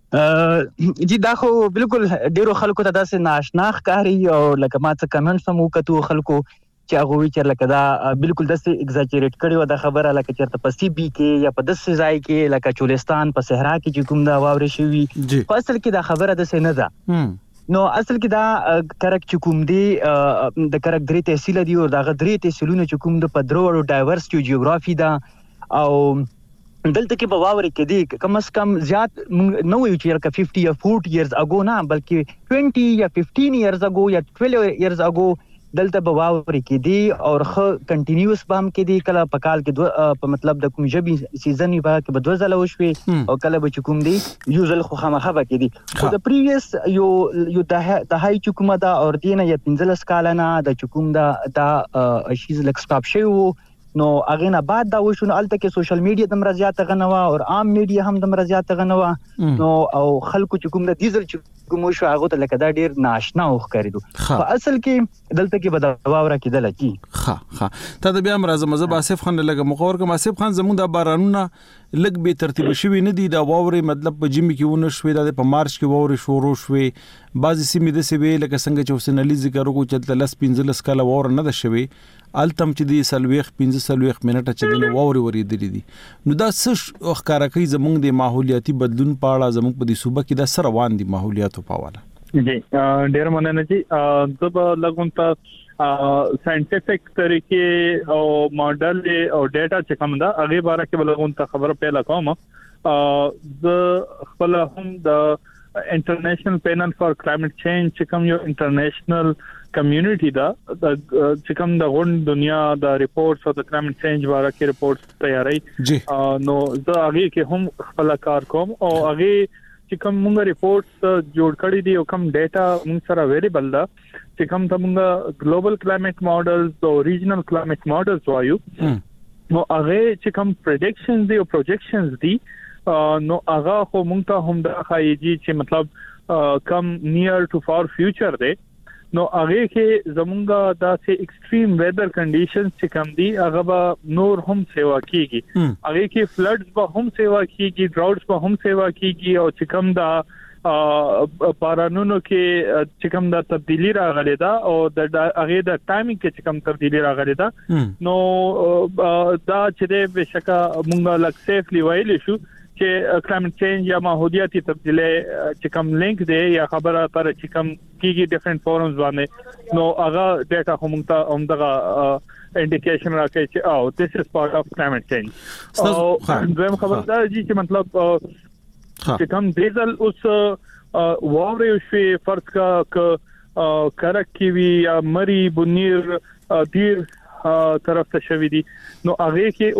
جی دا خو بالکل ډیرو خلکو ته داسې ناشنا ښکاري او لکه ما څه کمنټس هم وکړو خلکو چې هغه وی چې لکه دا بالکل داسې ایگزاجریټ کړي و دا خبره لکه چېرته په سی بي کې یا په داسې ځای کې لکه چولستان په صحرا کې چې کوم دا واوري شوی په اصل کې دا خبره داسې نه ده نو اصل کې دا کرک چې کوم دی د کرک درې تحصیل دی او دا درې تحصیلونه چې کوم د په درو ډایورس جیوګرافي دا او دلته کې په واوري کې دی کم از کم زیات نو یو چې لکه ففټي یا فورټي ایئرز اگو نه بلکې ټوینټي یا ففټین ایئرز اگو یا ټویلو ایئرز اگو دلته په واوري کې دی او خ کنټینیوس بام کې دی کله په کال کې په مطلب د کوم جبي سیزن په کې بدو ځله وشوي او کله به کوم دی یوزل خو خامخه کې دی خو د پریویس یو یو د هاي چکومه دا اور دینه یا پنځلس کال نه د چکوم دا دا شیز لک سټاپ شوی وو نو هغه نه بعد دا وشو نو الته کې سوشل میډیا د مرزيات غنوا او عام میډیا هم د مرزيات غنوا نو او خلکو چې کوم د ډیزل چې کوم شو هغه ته لکه دا ډیر ناشنا وخ کړیدو په اصل کې دلته کې بدواوره کېدل کی ها ها ته د بیا مرزه مزه آصف خان لګه مخور کوم آصف خان زموږ د بارانونه لګ به ترتیب شوی نه دی دا واوري مطلب په جمی کې ونه شوی د په مارچ کې واوري شروع شوی بعضی سیمې د سوي لکه څنګه چې حسین علي ذکر وکړو چې لس پنځلس کاله وور نه ده شوی التم چې دی سلويخ پنځه سلويخ منټه چې دی ووري وري دي دي نو دا څه ښکارا کوي زموږ د ماحولیاتي بدلون پاړه زموږ په دې صوبه کې دا سره روان دي ماحولیاتو په حواله جی ډیر مننه جی زب لګون ته ساينټیفیک طریقې او ماډل او ډیټا چې کوم دا هغه باره کې لګون ته خبره پیدا کوم د خپل هم د انټرنیشنل پینل فار کلایمټ چینج چې کوم یو انټرنیشنل کمیونټي دا چې کوم د غون دنیا د ریپورتس او د کلایمټ چینج باره کې ریپورتس تیاری نو زه هغه کې هم خپل کار کوم او هغه چې کوم موږ ریپورتس جوړ کړی دي او کوم ډیټا موږ سره اویلیبل ده چې کوم ته موږ ګلوبل کلایمټ ماډلز او ریجنل کلایمټ ماډلز وایو نو هغه چې کوم پریډکشنز دي او پروجیکشنز دي نو هغه خو موږ ته هم د خایجی چې مطلب کم نیر ټو فار فیوچر دی نو هغه کې زمونږه داسې ایکستریم ویدر کنډیشنز چې کوم دي هغه به نور هم سیوا کیږي هغه کې فلډز به هم سیوا کیږي ډراوټس به هم سیوا کیږي او چې کوم دا بارانونو کې چې کوم دا تبدیلی راغلی دا او د هغه د ټایمینګ کې چې کوم تبدیلی راغلی دا نو دا چې د بشکا مونږه لک سیفلی وایلی شو چې کلایمټ چینج یا ماحولیاتي تبدیلی چې کوم لینک دی یا خبره پر چې کوم کیږي ډیفرنٹ فورمز باندې نو هغه ډیټا هم ته هم دغه انډیکیشن راکړي چې او this is part of climate change او زم خبره دا چې مطلب چې کوم ډیزل اوس واوري شي فرض کا کرک کی وی یا مری بنیر دیر طرف ته شوی دي نو هغه کې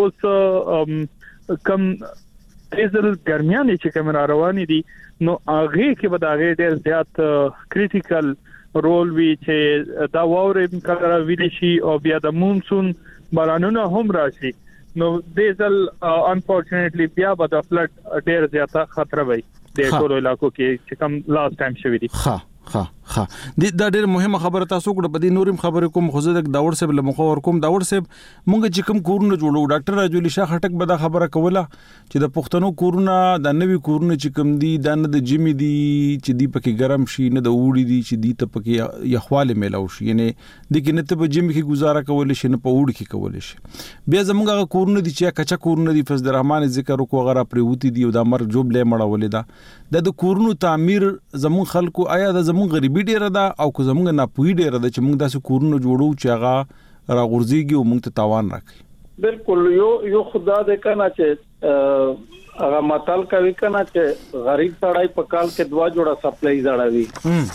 اوس کم ډیزل ګرمیان چې کوم رواني دي نو هغه کې به دا ډېر زیات کریټیکل رول وی چې دا واوري کله ویل شي او بیا د مونسون بارانونه هم راشي نو ډیزل انفورچونټلی بیا به د فلډ ډېر زیات خطر وي د ټولو علاقو کې چې کوم لاست ټایم شوی دي ها ها ها دا ډېر مهمه خبره تاسو کړه په دې نورم خبره کوم خو زه د داور صاحب له مخور کوم داور صاحب مونږ چې کوم کورونه جوړو ډاکټر راجولی شاه خټک به دا خبره کوله چې د پښتنو کورونه د نوې کورونه چې کوم دي د نه د جمی دي چې دی پکې ګرم شي نه د وړي دي چې دی ته پکې یخواله ملاو شي یعنی د کې نه ته په جمی کې گزاره کول شي نه په وړ کې کول شي بیا زمونږ کورونه دي چې کچا کورونه دي فضل الرحمن ذکر وکړو غره پریوتی دي او د امر جوب لې مړولې ده د کورونو تعمیر زمون خلکو آیا د زمون غریبي ډیره ده او که زمونږ نه پوي ډیره ده چې موږ داسې کورونه جوړو چې هغه راغورځيږي او موږ ته تاوان راکړي بالکل یو یو خدا دې کنه چې هغه متل کوي کنه چې غریب سړی په کال کې دوا جوړه سپلای زړاوي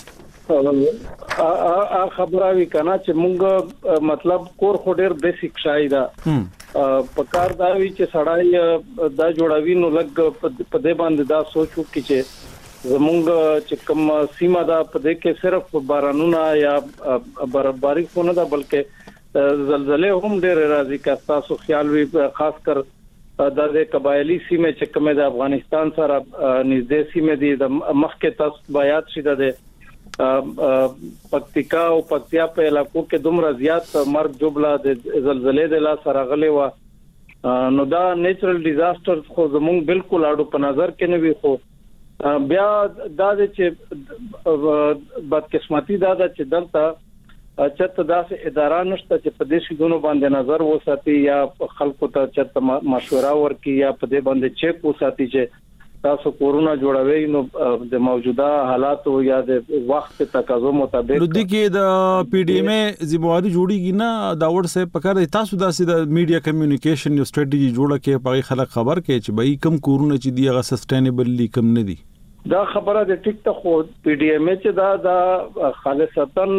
ا خبره وی کنه چې مونږ مطلب کور خو ډېر بیسیک شای دا په کار دا وی چې سړی دا جوړاوي نو لګ په دې باندې دا سوچو کې چې زمونږ چې کوم سیمه دا په دې کې صرف بارانونه یا برابرۍ خو نه دا بلکې زلزلې هم ډېر راځي که تاسو خیال وي خاص کر د قبایلی سیمه چې کومه د افغانستان سره نږدې سیمه دي د مخکې تاسو بیات شیده ده پکتیکا او پکتیا په علاقو کې دومره زیات مرګ جوړلا د زلزلې د لا سره غلې و نو دا نیچرل ډیزاستر خو زموږ بالکل اړو په نظر کې نه وي خو بیا دا چې بدقسمتي دا چې دلته چته داسې اداره نشته چې په دې شګونو باندې نظر وساتي یا خلکو ته چته مشوره ورکړي یا په دې باندې چیک وساتي چې تاسو کورونا جوړوي نو د موجوده حالاتو یا د وخت تقاضو مطابق نو د کې د پی ډی ایم ذمہواری جوړیږي نه دا ور سه پکار تاسو داسې د میډیا کمیونیکیشن یو ستراتیژي جوړه کې پای خلک خبر کې چې بای کم کورونا چې دی هغه سسټینبلی کم نه دی دا خبره د ټیک ته خو پی ډی ایم چې دا دا خالصتن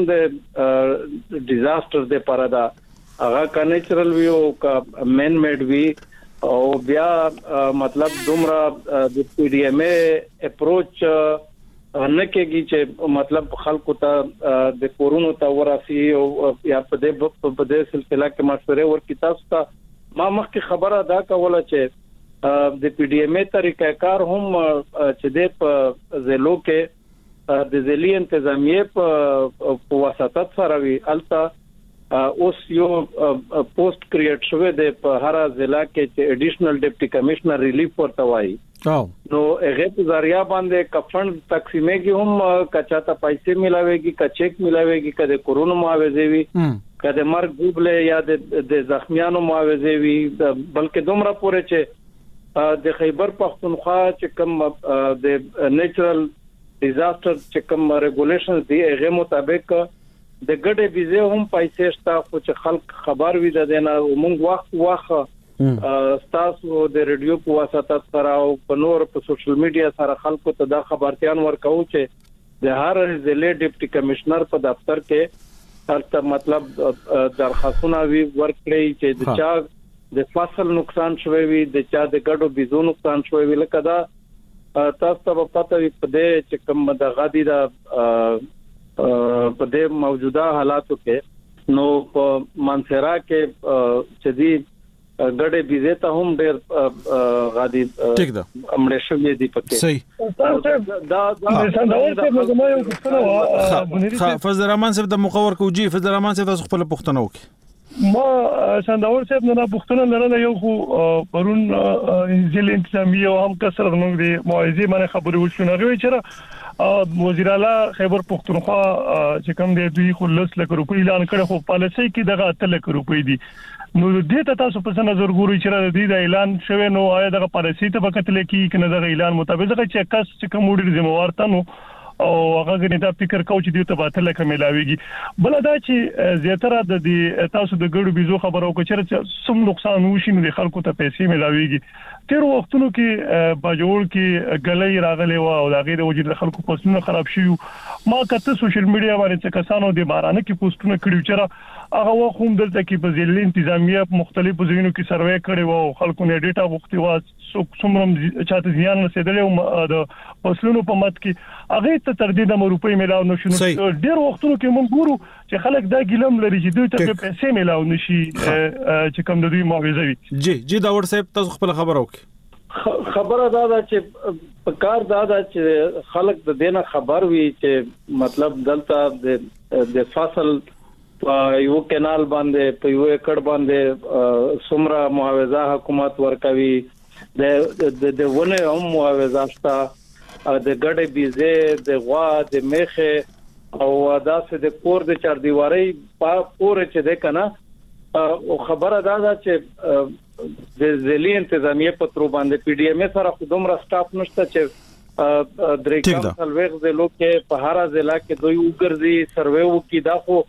د ډیزاستر د پاره دا هغه کا نیچرل ویو کا مین میډ وی او بیا مطلب دومره د پی ډی ایم اپروچ نه کېږي چې مطلب خلکو ته د کورونا ته وراسي او یا په دې په دې سلسله کې مشورې ورکړي تاسو ته ما مخکې خبره دا کوله چې د پی ډی ایم طریقې کار هم چې د په زلو کې د ځلي انتظامیه په واسطه سره وی التا اوس یو پوسټ کریټ شوه د په هر ضلع کې چې اډیشنل ډیپټي کمشنر ریلیف ورته وایي نو هغه په ذریعہ باندې کفند تقسیمېږي هم کچاته پیسې ملاويږي کا چیک ملاويږي کده کورونا معاوضه وي کده مرګ ګوبله یا د زخمیانو معاوضه وي بلکې دومره پوره چې د خیبر پختونخوا چې کوم د نیچرل ډیزاستر چې کوم ریګولیشنز دی هغه مطابق د ګډه ویزه هم پیسې شته خو چې خلک خبر وي د دینه موږ وخت واخه تاسو د ریډیو په واسطه سره او په نور په سوشل میډیا سره خلکو ته دا خبرتيان ورکو چې د هر ضلع ډیپټي کمشنر په دفتر کې هرته مطلب درخواستونه وی ورکړي چې د چا د فصل نقصان شوی وي د چا د ګډو ویزو نقصان شوی وي لکه دا تاسو ته پته وي په دې چې کوم د غادي دا په دې موجوده حالاتو کې نو په منصرا کې چې دی ګډه بيزه ته هم ډېر غادي ټیک ده امړې شوې دي پکې صحیح دا دا څنګه څه مې یو پوښتنه فضل الرحمن صاحب د مخور کوجی فضل الرحمن صاحب تاسو خپل پوښتنه وکړي ما سنداور صاحب نه پوښتنه لرله یو خو پرون ځل انتظامیه هم کسر موږ دی موعظه باندې خبرې وشو نه وی چې وزیر اعلی خیبر پختونخوا چې کوم دی دوی خو لس لک روپۍ اعلان کړ خو پالیسي کې دغه اته لک روپۍ دي نو دې ته تاسو په نظر ګورئ چې د دې اعلان شوه نو آیا دغه پالیسي ته وخت لکې کنه دغه اعلان مطابق چې کس چې کوم وړي ذمہوار ته نو او هغه غني دا فکر کو چې دوی ته باته لکه ملاويږي بل دا چې زیاتره د دې تاسو د ګړو بيزو خبرو کو چې سم نقصان وشي نو د خلکو ته پیسې ملاويږي تیر وختونو کې باجوړ کې غلې راغلي و او د غیر وجود خلکو پوسټونه خراب شي ما کته سوشل میډیا باندې چې کسانو د بارانه کې پوسټونه کړیو چې هغه وخت هم دلته کې په ځلې انتظامیه په مختلفو ځایونو کې سروې کړي وو خلکو نه ډیټا وختي وا څومره چاته ځان رسیدلې د فصلونو په مت کې هغه ته تر دې د روپۍ ملاو نشو ډیر وختونو کې مونږ ګورو چې خلک دا ګلم لري چې دوی ته پیسې ملاو نشي چې کوم د دوی معاوضه وي جی جی دا ور صاحب تاسو خپل خبر وکړه خبره دا ده چې په کار دا ده چې خلک د دینه خبر وي چې مطلب دلته د فصل یو کینال باندې په یو ایکړ باندې سمرا معاوضه حکومت ورکوي د د ونه هم معاوضه شته د ګډه بيزه د غوا د میخه او داسې د کور د چار دیواري په پوره چې ده کنه او خبره دا ده چې د ځلي انتظامیه په تر باندې پی ډی ایم سره خودم را سټاف نشته چې درې کال سلويغ د لوکه په هر ځلا کې دوی وګرځي سروې وکي دا خو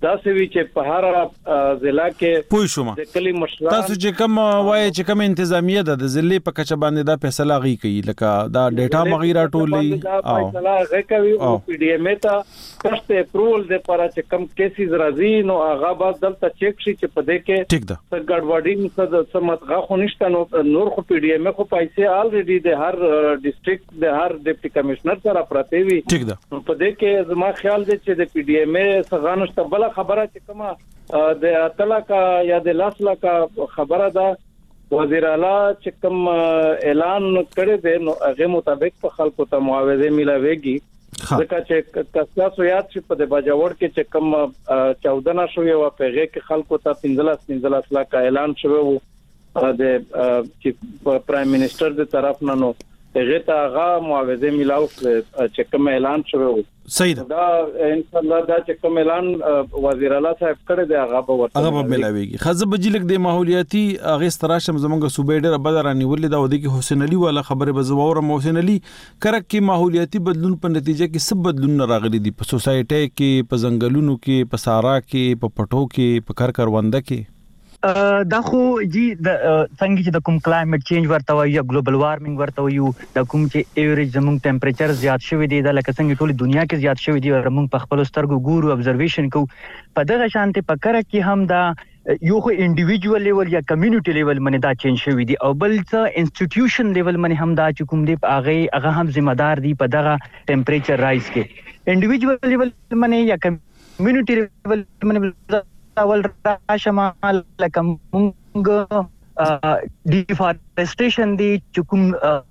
دا سوي چې په هر ضلع کې پوه شوم د کلی مشران تاسو چې کوم وایي چې کوم انتظامیه ده د ضلع په کچه باندې دا فیصله غي کوي لکه دا ډیټا مغیره ټولې او فیصله غي کوي او پی ډی ایم ته فسٹ اپروول د لپاره چې کوم کیسز راځي نو هغه بعد دلته چیک شي چې په دې کې ټیک ده څه ګډوډي څه سمت غا خو نشته نو نور خو پی ډی ایم خو پیسې الریډي د هر ډیسټریکټ د هر ډیپټي کمشنر سره پراته وي ټیک ده په دې کې زما خیال دی چې د پی ډی ایم څنګه نشته بل خبره چې کومه د اتلا کا یا د لاسلا کا خبره ده وزیر اعلی چې کوم اعلان کړی دی نو هغه مطابق په خلکو ته معاوضه ملاويږي ځکه چې تاسو یاد شي په د باجوړ کې چې کوم چودہ نه شوې او په هغه کې خلکو ته پنځلس پنځلس لک اعلان شوی وو د چې پرایم منسٹر د طرف نه نو هغه ته هغه معاوضه ملاو چې کوم اعلان شوی وو صحیح ده دا ان شاء الله دا چې کوم اعلان وزیر اعلی صاحب کړی دی هغه به ورته هغه به ملاويږي خزه بجلک د ماحولیاتي هغه ستراشم زمونږ صوبې ډېر بدرانی ولې دا ودی کې حسین علي والا خبره به زوور حسین علي کرک کې ماحولیاتي بدلون په نتیجه کې سب بدلون راغلي دي په سوسایټي کې په ځنګلونو کې په سارا کې په پټو کې په کار کرونده کې دا خو جی د څنګه چې د کوم کلایمټ چینج ورته وایي یا ګلوبل وارمنګ ورته وایي د کوم چې ایوریج زموږ ټمپریچر زیات شوی دی د لکه څنګه ټول دنیا کې زیات شوی دی او موږ په خپل سترګو ګورو ابزرویشن کوو په دغه شانتي په کړه کې هم دا یو خو انډیویډوال لیول یا کمیونټي لیول باندې دا چینج شوی دی او بل څه انسټیټیوشن لیول باندې هم دا چې کوم دی هغه هغه هم ذمہ دار دی په دغه ټمپریچر رایز کې انډیویډوال لیول باندې یا کمیونټي لیول باندې اول راشمال لکه مونږ ډیفارسټیشن دی چې کوم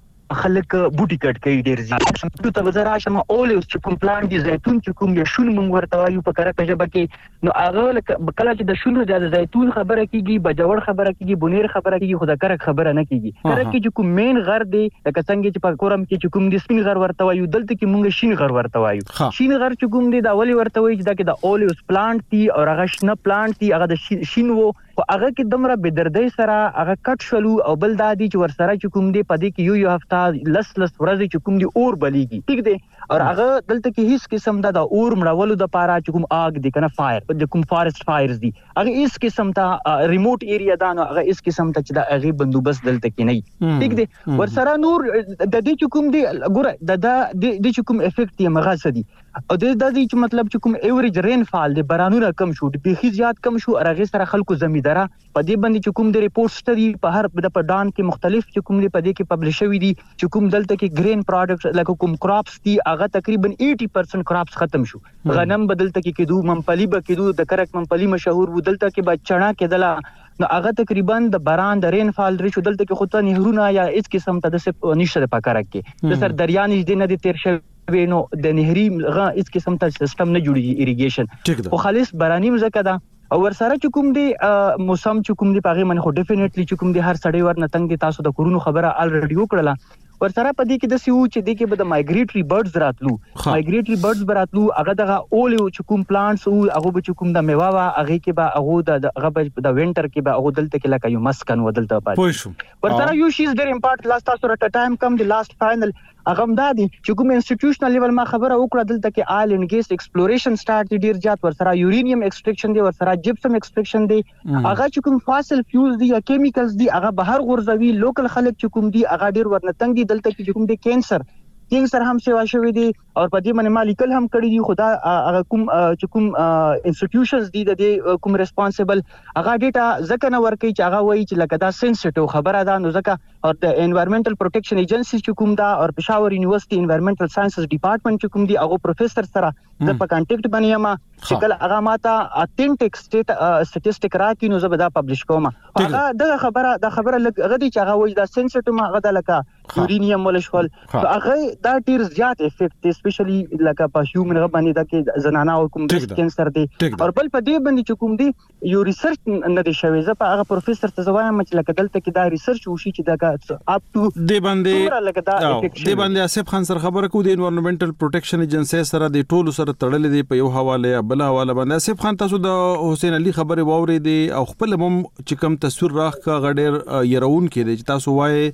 خلک بوټي کټ کوي ډیر زیات ته وزرا شمه اولې چې کوم پلان دي زيتون چې کوم یو شون مونږ ورته وایو په کړه کې کې نو هغه کله چې د شونو د زيتون خبره کیږي بجوړ خبره کیږي بونیر خبره کیږي خو د کړه خبره نه کیږي کړه کې چې کوم مین غر دی لکه څنګه چې په کورم کې چې کوم د سپین غر ورته وایو دلته کې مونږ شین غر ورته وایو شین غر چې کوم دی دا اولی ورته وایي چې دا کې د اولوس پلانټ دی او هغه شنه پلانټ دی هغه د شین وو خو هغه کې دمره بدردۍ سره هغه کټ شلو او بل دادی چې ور سره چې کوم دی په دې کې یو یو هفته لس لس ورځې چې کوم دی اور بلیږي ټیک دی او هغه دلته کې هیڅ قسم د اور مړولو د پاره چې کوم آگ دی کنه فایر د کوم فارست فایرز دي هغه هیڅ قسم ته ریموټ ایریا دا نو هغه هیڅ قسم ته چې د هغه بندوبست دلته کې نه ټیک دی ور سره نور د دې چې کوم دی ګوره د د چې کوم افیکټ یې مغاسه دي او د دې چې مطلب چې کوم ایوریج رین فال دی بارانونه کم شو د بيخي زیات کم شو هغه سره خلکو زمیداره په دې باندې چې کوم د ریپورټ ستدي په هر د پډان کې مختلف چې کوم دی په دې کې پبلش شوی دي چې کوم دلته کې ګرین پروډکټس لکه کوم کراپس دي هغه تقریبا eighty percent کراپس ختم شو غنم بدلته کې کېدو ممپلی به کېدو د کرک ممپلی مشهور و دلته کې به چنا کېدله نو هغه تقریبا د باران د رین فال ریشو دلته کې خو ته نهرونه یا هیڅ قسم ته د نشته په کرک کې د سر دریا نږدې نه دي تیر شوی نو د نهري غا هیڅ قسم ته سیستم نه جوړي اریګیشن خو خالص باراني مزکه ده او ور سره چې کوم دی موسم چې کوم دی پاغه من خو ډیفینټلی چې کوم دی هر سړی ور نتنګ تاسو د کورونو خبره الریډي وکړه ور سره پدې کې د سیو چې دی کې به د مایګریټري برډز راتلو مایګریټري برډز براتلو هغه دغه اول چې کوم پلانټس او هغه به چې کوم د میوه وا هغه کې به هغه د هغه د وینټر کې به هغه دلته کې لکه یو مسکن ودلته پاتې ور سره یو شیز ډېر امپورټ لاست تاسو را ټایم کم دی لاست فائنل هغه مدادي چې کوم انسټیټیوشنل لیول ما خبره وکړه دلته کې آل ان ګیس ایکسپلوریشن سٹارټ ډیر جات ور سره یورینیم ایکسټریکشن دی ور سره جپسم ایکسټریکشن دی هغه چې کوم فاسل فیوز دی یا کیمیکلز دی هغه بهر غورځوي لوکل خلک چې کوم دی هغه ډیر ورنتنګ دی دلته کې کوم دی کینسر کینسر هم سیوا شوی دی او په دې باندې مالیکل هم کړی دی خدا هغه کوم چې کوم انسټیټیوشنز دی د دې کوم ریسپانسیبل هغه ډیټا ځکه نه ورکي چې هغه وایي چې لکه دا سنسټیو خبره ده نو ځکه او د انوایرنمنټل پروټیکشن ایجنسی چې کوم دا او پېښور یونیورسيټي انوایرنمنټل ساينسز ډپارټمنټ چې کوم دی هغه پروفیسور سره د په کانټیکټ باندې ما چې کله هغه ماته اتنټیک سټیټ سټیټسټیک راکې نو زه به دا پبلش کوم هغه د خبره د خبره لګ غدي چې هغه وایي دا سنسټیو ما هغه د لکه یورینیم ولشول هغه دا ډیر زیات افیکټ اسپیشلی لکه په هیومن غ باندې دا کې زنانه او کوم د کینسر دی او بل په دې باندې چې کوم دی یو ریسرچ نه دی شوی زه په هغه پروفیسور ته زوایم چې لکه دلته کې دا ریسرچ وشي چې دا اپ ټو دی باندې دی باندې اسف خان سره خبره کو د انوایرنمنټل پروټیکشن ایجنسی سره د ټولو سره تړلې دی په یو حواله بل حواله باندې اسف خان تاسو د حسین علي خبره واوري دی او خپل هم چې کوم تصویر راخ کا غډیر يرون کې دی چې تاسو وایي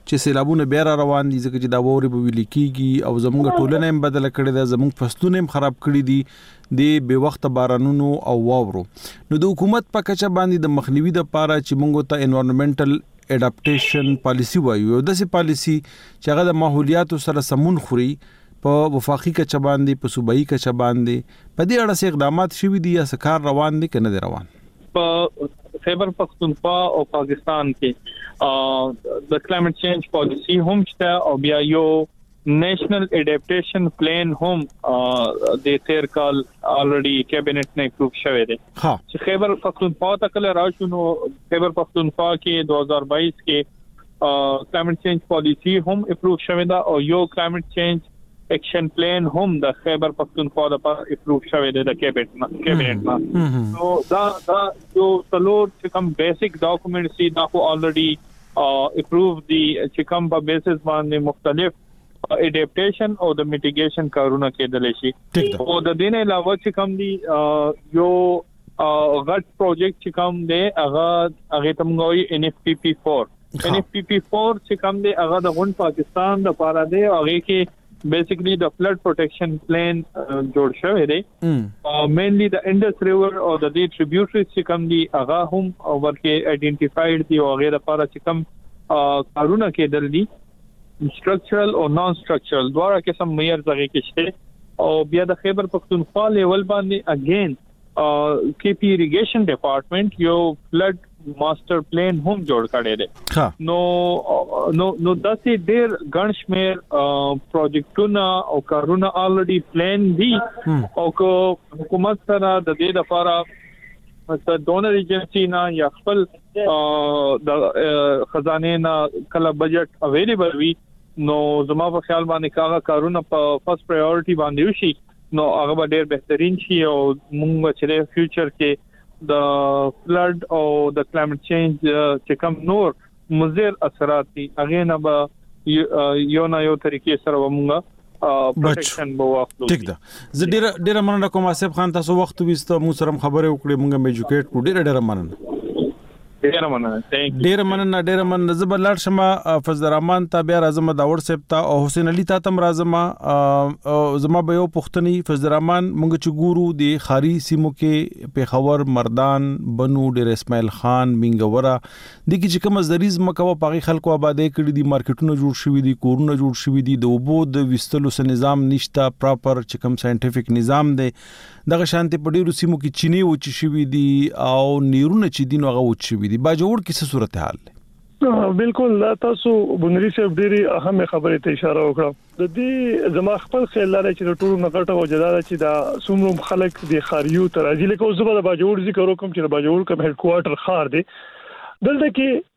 چې سیلابونه بیا روان دي ځکه چې دا ووري به ویل کیږي او زموږ ټولنه هم بدل کړي ده زموږ فصلونه هم خراب کړي دي د به وخت بارانونو او واورو نو د حکومت په کچه باندې د مخنیوي د پاره چې موږ ته انوایرنمنټل اډاپټیشن پالیسی وایو د سي پالیسی چې هغه د ماحولیات سره سمون خوري په وفاقي کچه باندې په صوبایي کچه باندې په دې اړه څه اقدامات شوي دي یا څه کار روان دي کنه دي روان په خیبر پختونخوا او پاکستان کې د کلایمټ چینج پالیسی هم شته او بیا یو نیشنل اډاپټیشن پلان هم د تیر کال الریډي کابینټ نه اپروو شوی دی چې خیبر پختونخوا ته کله راشو نو خیبر پختونخوا کې دو هزار بائیس کې کلایمټ چینج پالیسی هم اپروو شوی دا او یو کلایمټ چینج ایکشن پلان هم د خیبر پختونخوا لپاره اپروو شوی دی د کابینټ نه کابینټ نه نو دا دا یو څلور چې کوم بیسیک ډاکومېنټس دي دا خو الریډي اپروو دي چې کوم په بیسس باندې مختلف اډاپټیشن او د میټیګیشن کارونه کېدل شي او د دې نه علاوه چې کوم دي یو غټ پروجیکټ چې کوم دی هغه هغه تمغوي ان اف پی پی فور ان اف پی پی فور چې کوم دی هغه د غون پاکستان د لپاره دی هغه کې بیسیکلی د فلډ پروټیکشن پلان جوړ شوی دی مینلی د انډس ریور او د دې ټریبیوټریز چې کوم دي هغه هم ورکه آئیډینټیفایډ دي او هغه لپاره چې کوم کارونه کېدل دي structural او non structural دواړه قسم معیار زغی کې شته او بیا د خیبر پختونخوا لیول باندې اگین کی پی اریګیشن ډپارټمنټ یو فلډ ماستر پلان هم جوړ کړی دی نو نو نو داسې ډېر ګڼ شمېر پروجیکټونه او کارونه الریډي پلان دي او کو حکومت سره د دې لپاره مثلا ډونر ایجنسی نه یا خپل د خزانه نه کله بجټ اویلیبل وي نو زما په خیال باندې کاغه کارونه په فرست پرایورټي باندې وشي نو هغه به ډېر بهترین شي او موږ چې فیوچر کې د فلډ او د کلایمټ چینج چې کوم نور مضر اثرات دي هغه نه به یو نه یو طریقې سره ومږه پروټیکشن بو واخلو ټیک ده زه ډیر ډیر مننه کوم آصف خان تاسو وخت وستو مو سره خبرې وکړې مونږه ایجوکیټ کو ډیر ډیر مننه ډیر مننه ډیر مننه ډیر مننه زبر لار شمه فضل الرحمن ته بیا راځم دا وړ سپ ته او حسین علي ته تم راځم زما به یو پښتني فضل الرحمن مونږ چې ګورو د خاري سیمو کې پیښور مردان بنو ډیر اسماعیل خان منګورا د کی چې کوم زریز مکو پاغي خلکو آبادې کړي دي مارکیټونه جوړ شوي دي کورونه جوړ شوي دي د وبو د وستلو سن نظام نشته پراپر چې کوم ساينټیفیک نظام دی دغه شانتي په ډیرو سیمو کې چینی و چې شوي دي او نیرونه چې دین هغه و چې شوي دي با جوړ کیسه صورتحال دی بالکل تاسو بنري صاحب ډيري اهم خبره ته اشاره وکړه د دې زما خپل خیال لري چې ټول نغټه او جداله چې دا څومره خلک د خاریو تر ځي لکه اوس به د باجوړ ذکر وکم چې د باجوړ کوم هډ کوارټر خار دی دلته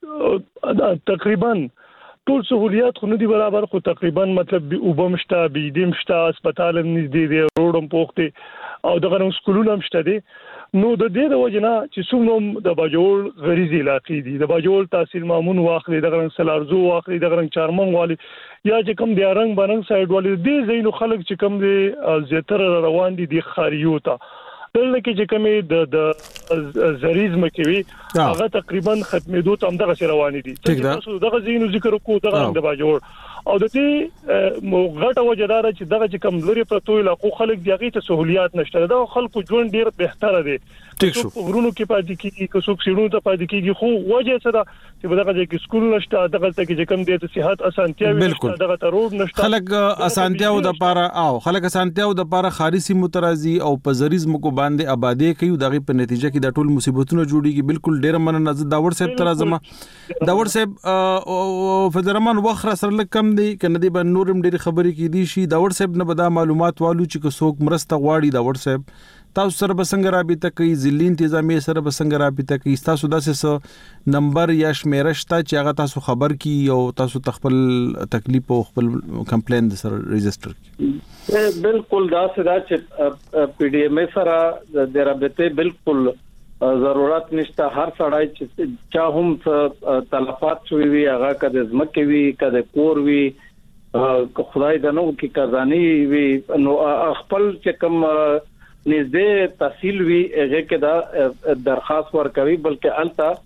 کې تقریبا ټول سہولیات خو نه دي برابر خو تقریبا مطلب وبمشتا بيدیم شتا هسپتال نږدې دی روډم پوښتې او دغه نو سکولونه هم شته دي نو د دې د وجنه چې څومره د باجوړ غریزي علاقې دي د باجوړ تحصیل مامون واخلي دغه سلارزو واخلي دغه چارمن والی یا چې کوم دی رنگ بننګ سایډ والی دې زینو خلک چې کوم دی زیاتره روان دي د خاریو ته دلته کې چې کومې د د زریز مکوي هغه تقریبا ختمېدو ته هم دغه روان دي چې دغه زینو ذکر کو دغه د باجوړ او د دې موغټه وجدار چې دغه چې کوم لري پرتو علاقو خلک دیغه ته سہولیات نشته دا خلکو ژوند ډیر بهتره دي ټیک شو ورونو کې پاتې کیږي که څوک سیړونو ته پاتې کیږي خو وجه څه ده چې دغه چې سکول نشته دغه ته چې کوم د صحت اسانتیا وي دغه ته روډ نشته خلک اسانتیاو د پاره او خلک اسانتیاو د پاره خارسي مترازي او پزریز مکو باندې آبادی کوي دغه په نتیجه کې د ټول مصیبتونو جوړیږي بالکل ډیر مننه د ور صاحب تر ازمه د ور صاحب فدرمان وخر سره کم دی کنه دی به نورم ډیر خبرې کې دي شي د ور صاحب نه بدا معلومات والو چې څوک مرسته غواړي د ور صاحب تاسو سره بسنګ رابطه کوي ځلې انتظامی سره بسنګ رابطه کوي تاسو داسې نمبر یا شمیره شته چې هغه تاسو خبر کی او تاسو خپل تکلیف او خپل کمپلین سره ريجستره کی بالکل دا سره چې پی ډی ایم سره د رابطه بالکل ضرورت نشته هر سړی چې چا هم تلفات شوی وي هغه کده زمکه وي کده کور وي خدای دنو کی کزانی وي نو خپل چې کوم نږدې تحصیل وی هغه کې دا درخواست ورکوي بلکې التا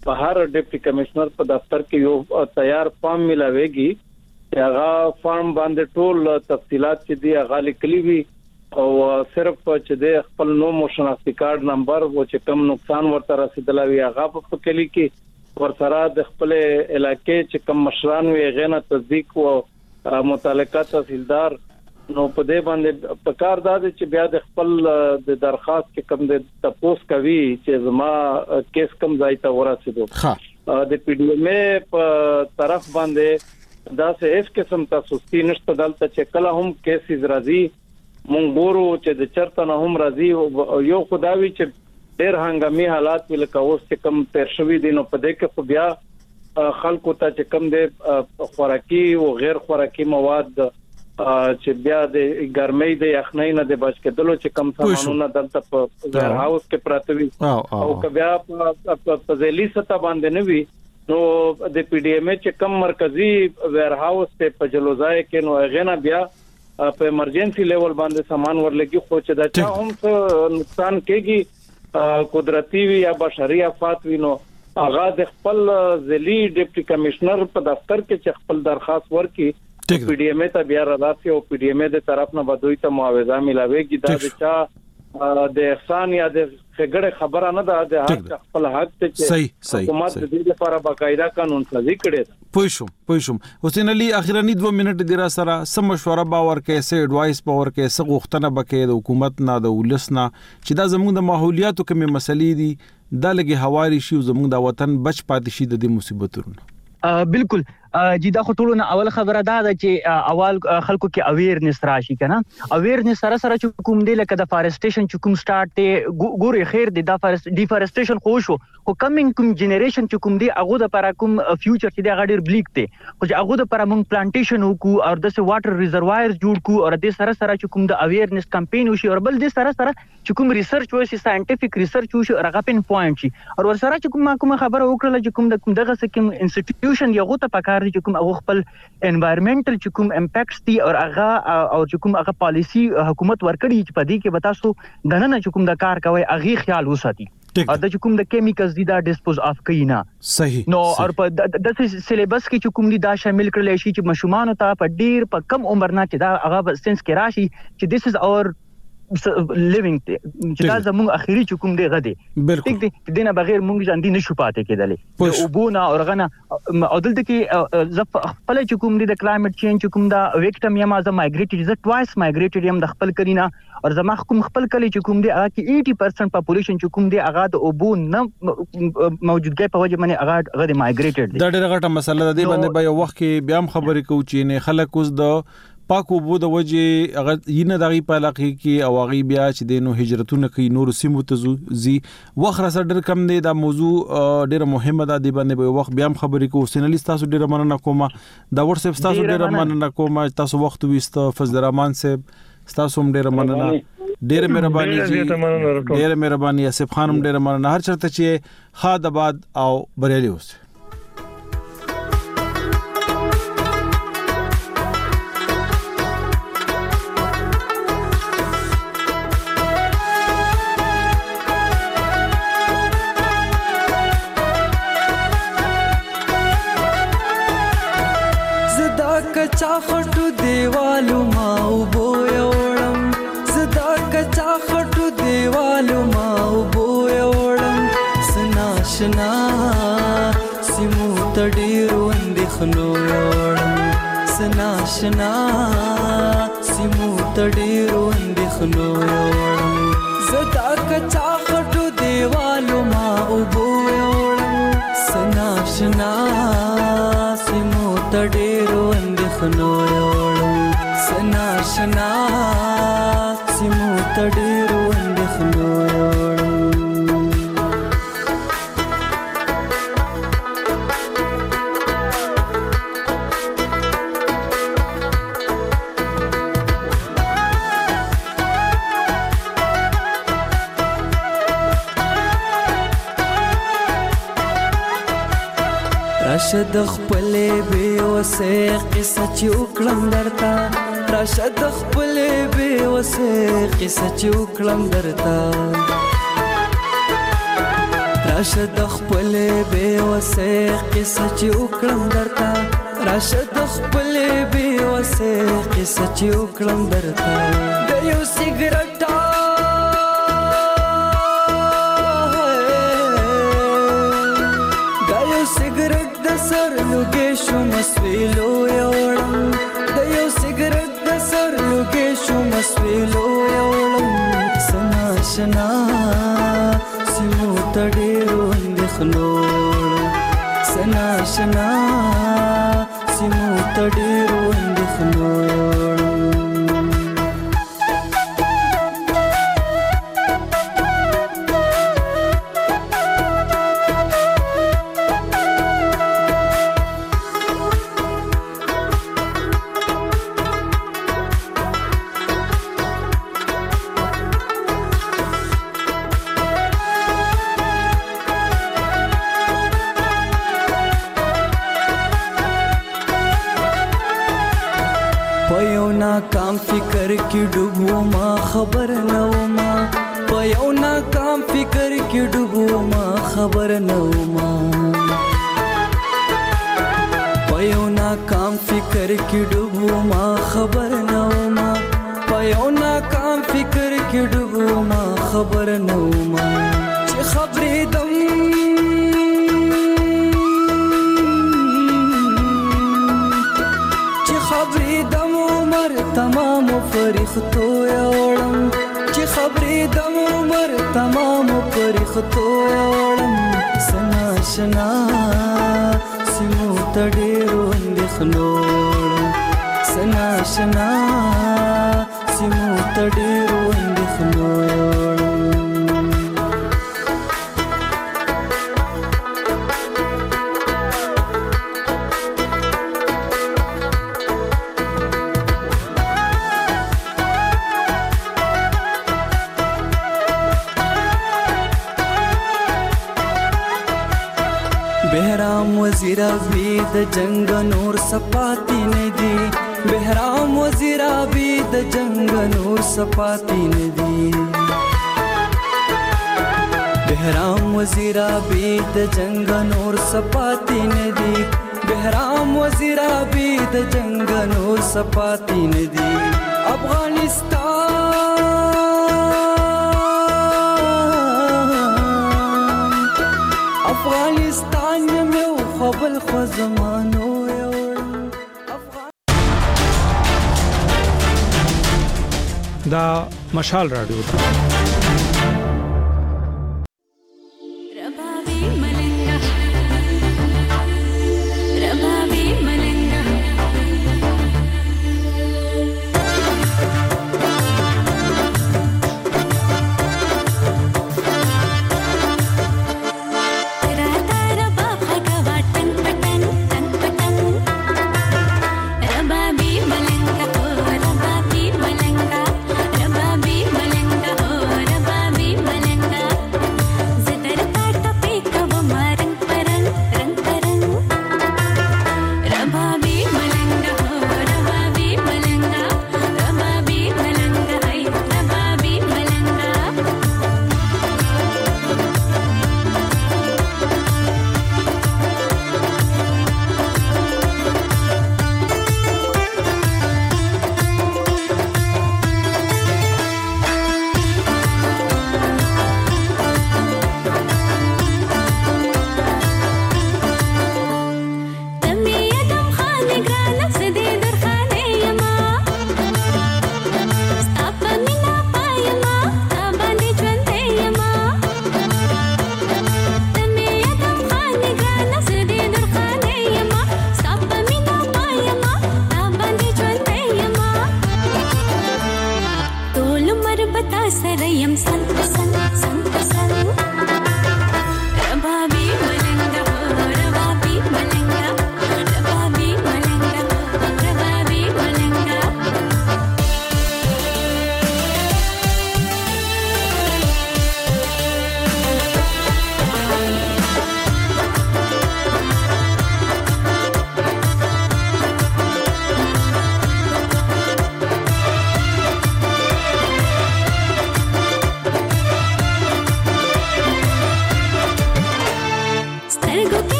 په هر ډیپټي کمشنر په دفتر کې یو تیار فارم ملاويږي هغه فارم باندې ټول تفصيلات چې دی هغه لیکلي وي او صرف چې د خپل نوم او شناختی کارت نمبر او چې کم نقصان ورته رسیدلی هغه په کلی کې ورسره د خپل علاقې چې کم مشران وي غنه تصدیق او متعلقه تحصیلدار نو په دې باندې په کار داد چې بیا د خپل د درخواست کې کم د تپوس کوي چې زما کیس کم ځای ته ورسېدو ها د پی ډی ایم ای په طرف باندې دا سه هیڅ قسم تاسو ستینشت دلته چې کله هم کیسز راځي مونږ ګورو چې د چرته نه هم راځي یو خداوي چې ډېر هنګامي حالات ولکه اوس چې کم تیر شوی دي نو په دې کې خو بیا خلکو ته چې کم د خوراکي او غیر خوراکي مواد چې بیا د ګرمۍ د یخنۍ نه د بچ کېدلو چې کم سامانونه دلته په ویر هاوس کې پراته وي او که بیا په ځلي سطح باندې نه وي نو د پی ډی ایم چې کم مرکزی ویر هاوس ته په جلوځای کې نو غنا بیا په ایمرجنسي لیول باندې سامان ورلګي خو چې دا چا هم څه نقصان کېږي قدرتي وي یا بشري آفات وي نو هغه د خپل ځلي ډیپټي کمشنر په دفتر کې چې خپل درخواست ورکي پی ډی ایم ته بیا راځي او پی ډی ایم د طرف نه بدوي ته معاوضه ملاويږي دا د چا د احسان یا د خګړې خبره نه ده د حق خپل حق ته چې حکومت د دې لپاره باقاعده قانون سازي کړي ده پوښوم پوښوم حسین علي اخیرانی دوه منټ دی را سره سم مشوره باور کې سه اډوایس باور کې سه غوښتنه بکې د حکومت نه د ولسنا چې دا زموږ د ماحولیاتو کومه مسلې دي دا لګي هواري شي زموږ د وطن بچ پاتې شي د مصیبتونو بالکل جی دا خطرونه اول خبره دا ده چې اول خلکو کې اویرنس راشي کنه اویرنس سره سره چې کوم دی لکه د فارسټیشن چې کوم سٹارټ ته ګوري خیر دی د فارست ډیفارسټیشن خو شو خو کمینګ کوم جنریشن چې کوم دی هغه د لپاره کوم فیوچر چې دی هغه ډیر بلیک دی خو چې هغه د لپاره موږ پلانټیشن وکړو او د واټر ریزروایرز جوړ کړو او د سره سره چې کوم د اویرنس کمپین وشي او بل د سره سره چې کوم ریسرچ وشي ساينټیفیک ریسرچ وشي هغه پین پوینټ شي او ورسره چې کوم کوم خبره وکړه چې کوم د کوم دغه سکم انسټیټیوشن یو ته پکار دي چې کوم هغه خپل انوایرنمنټل چې کوم امپیکټس دي او هغه او چې کوم هغه پالیسی حکومت ورکړي چې په دې کې به تاسو دنه چې کوم د کار کوي هغه خیال وساتي او د چې کوم د کیمیکلز دي دا ډیسپوز اف کینا صحیح نو او په د سلیبس کې چې کوم دي دا شامل کړل شي چې مشومان ته په ډیر په کم عمر نه چې دا هغه سنس کې راشي چې this is our لیوینګ چې دا زموږ اخیری چې کوم دی غدي بالکل دینه بغیر موږ ځاندې نشو پاتې کېدلې او بونه او غنه او دلته کې ز خپل چې کوم دی د کلایمټ چینج چې کوم دا ویکټم یم از مایګریټډ ز ټوایس مایګریټډ یم د خپل کلینا او زما کوم خپل کلی چې کوم دی هغه کې eighty percent پاپولیشن چې کوم دی هغه د اوبو نه موجودګي په وجه باندې هغه غدي مایګریټډ دی دا ډېر غټه مسله ده دی باندې به یو وخت کې بیا هم خبرې کوو چې نه خلک اوس د پاکو بو د وجه هغه ینه دغه په علاقه کې او هغه بیا چې د نو هجرتونه کوي نور سیمو ته زی وخت را سره کم دی دا موضوع ډیره مهمه ده دی باندې به وخت بیا هم خبرې کوو سینالیست تاسو ډیره مننه کوم دا واتس اپ تاسو ډیره مننه کوم تاسو وخت وست فضل الرحمن صاحب تاسو هم ډیره مننه ډیره مهرباني جی ډیره مهرباني اسف خانم ډیره مننه هر چرته چې خاد آباد او بریالي اوسه कच्चा खटू देवालू माऊ बोयोड़म सदा कच्चा खटू देवालू माऊ बोयोड़म सनाशना सिमू तडीरो अंदिखलोयोड़म सनाशना सिमू तडीरो अंदिखलोयोड़म सदा कच्चा खटू देवालू माऊ बोयोड़म सनाशना सिमू तडीरो خنويوړم سناشنا سیمو تډیرو اندخنويوړم راشد خپلې به وسه قصه چوکلم درتا راشد خپلې به وسه قصه چوکلم درتا راشد خپل به وسه قصه چې وکړم درته راشد خپل به وسه قصه چې وکړم درته د یو سیګریټ د یو سیګریټ د سر لوګې شو مسویلو یوړم د یو سیګریټ د سر لوګې شو مسویلو یوړم سنا شنا سیمو تډیرو اندخلوړ سنا شنا سیمو تډیرو اندخلوړ ناکام فکر کی ډوبو ما خبر نو ما پيو ناکام فکر کی ډوبو ما خبر نو ما پيو ناکام فکر کی ډوبو ما خبر نو ما پيو ناکام فکر کی ډوبو ما خبر نو ما چې خبرې دم چې خبرې دم تمام فرښتو یوړم چې خبرې د عمر تمام فرښتو یوړم سنا شنا سیمو تډیرو اندخلوړم سنا شنا سیمو تډیرو اندخلوړم بهرام وزیرا بی د جنگ نور سپاتی ندی بهرام وزیرا بی د جنگ نور سپاتی ندی بهرام وزیرا بی د جنگ نور سپاتی ندی بهرام وزیرا بی د جنگ نور سپاتی ندی افغانستان افغانستان مې خپل خو زمانو دا مشال رادیو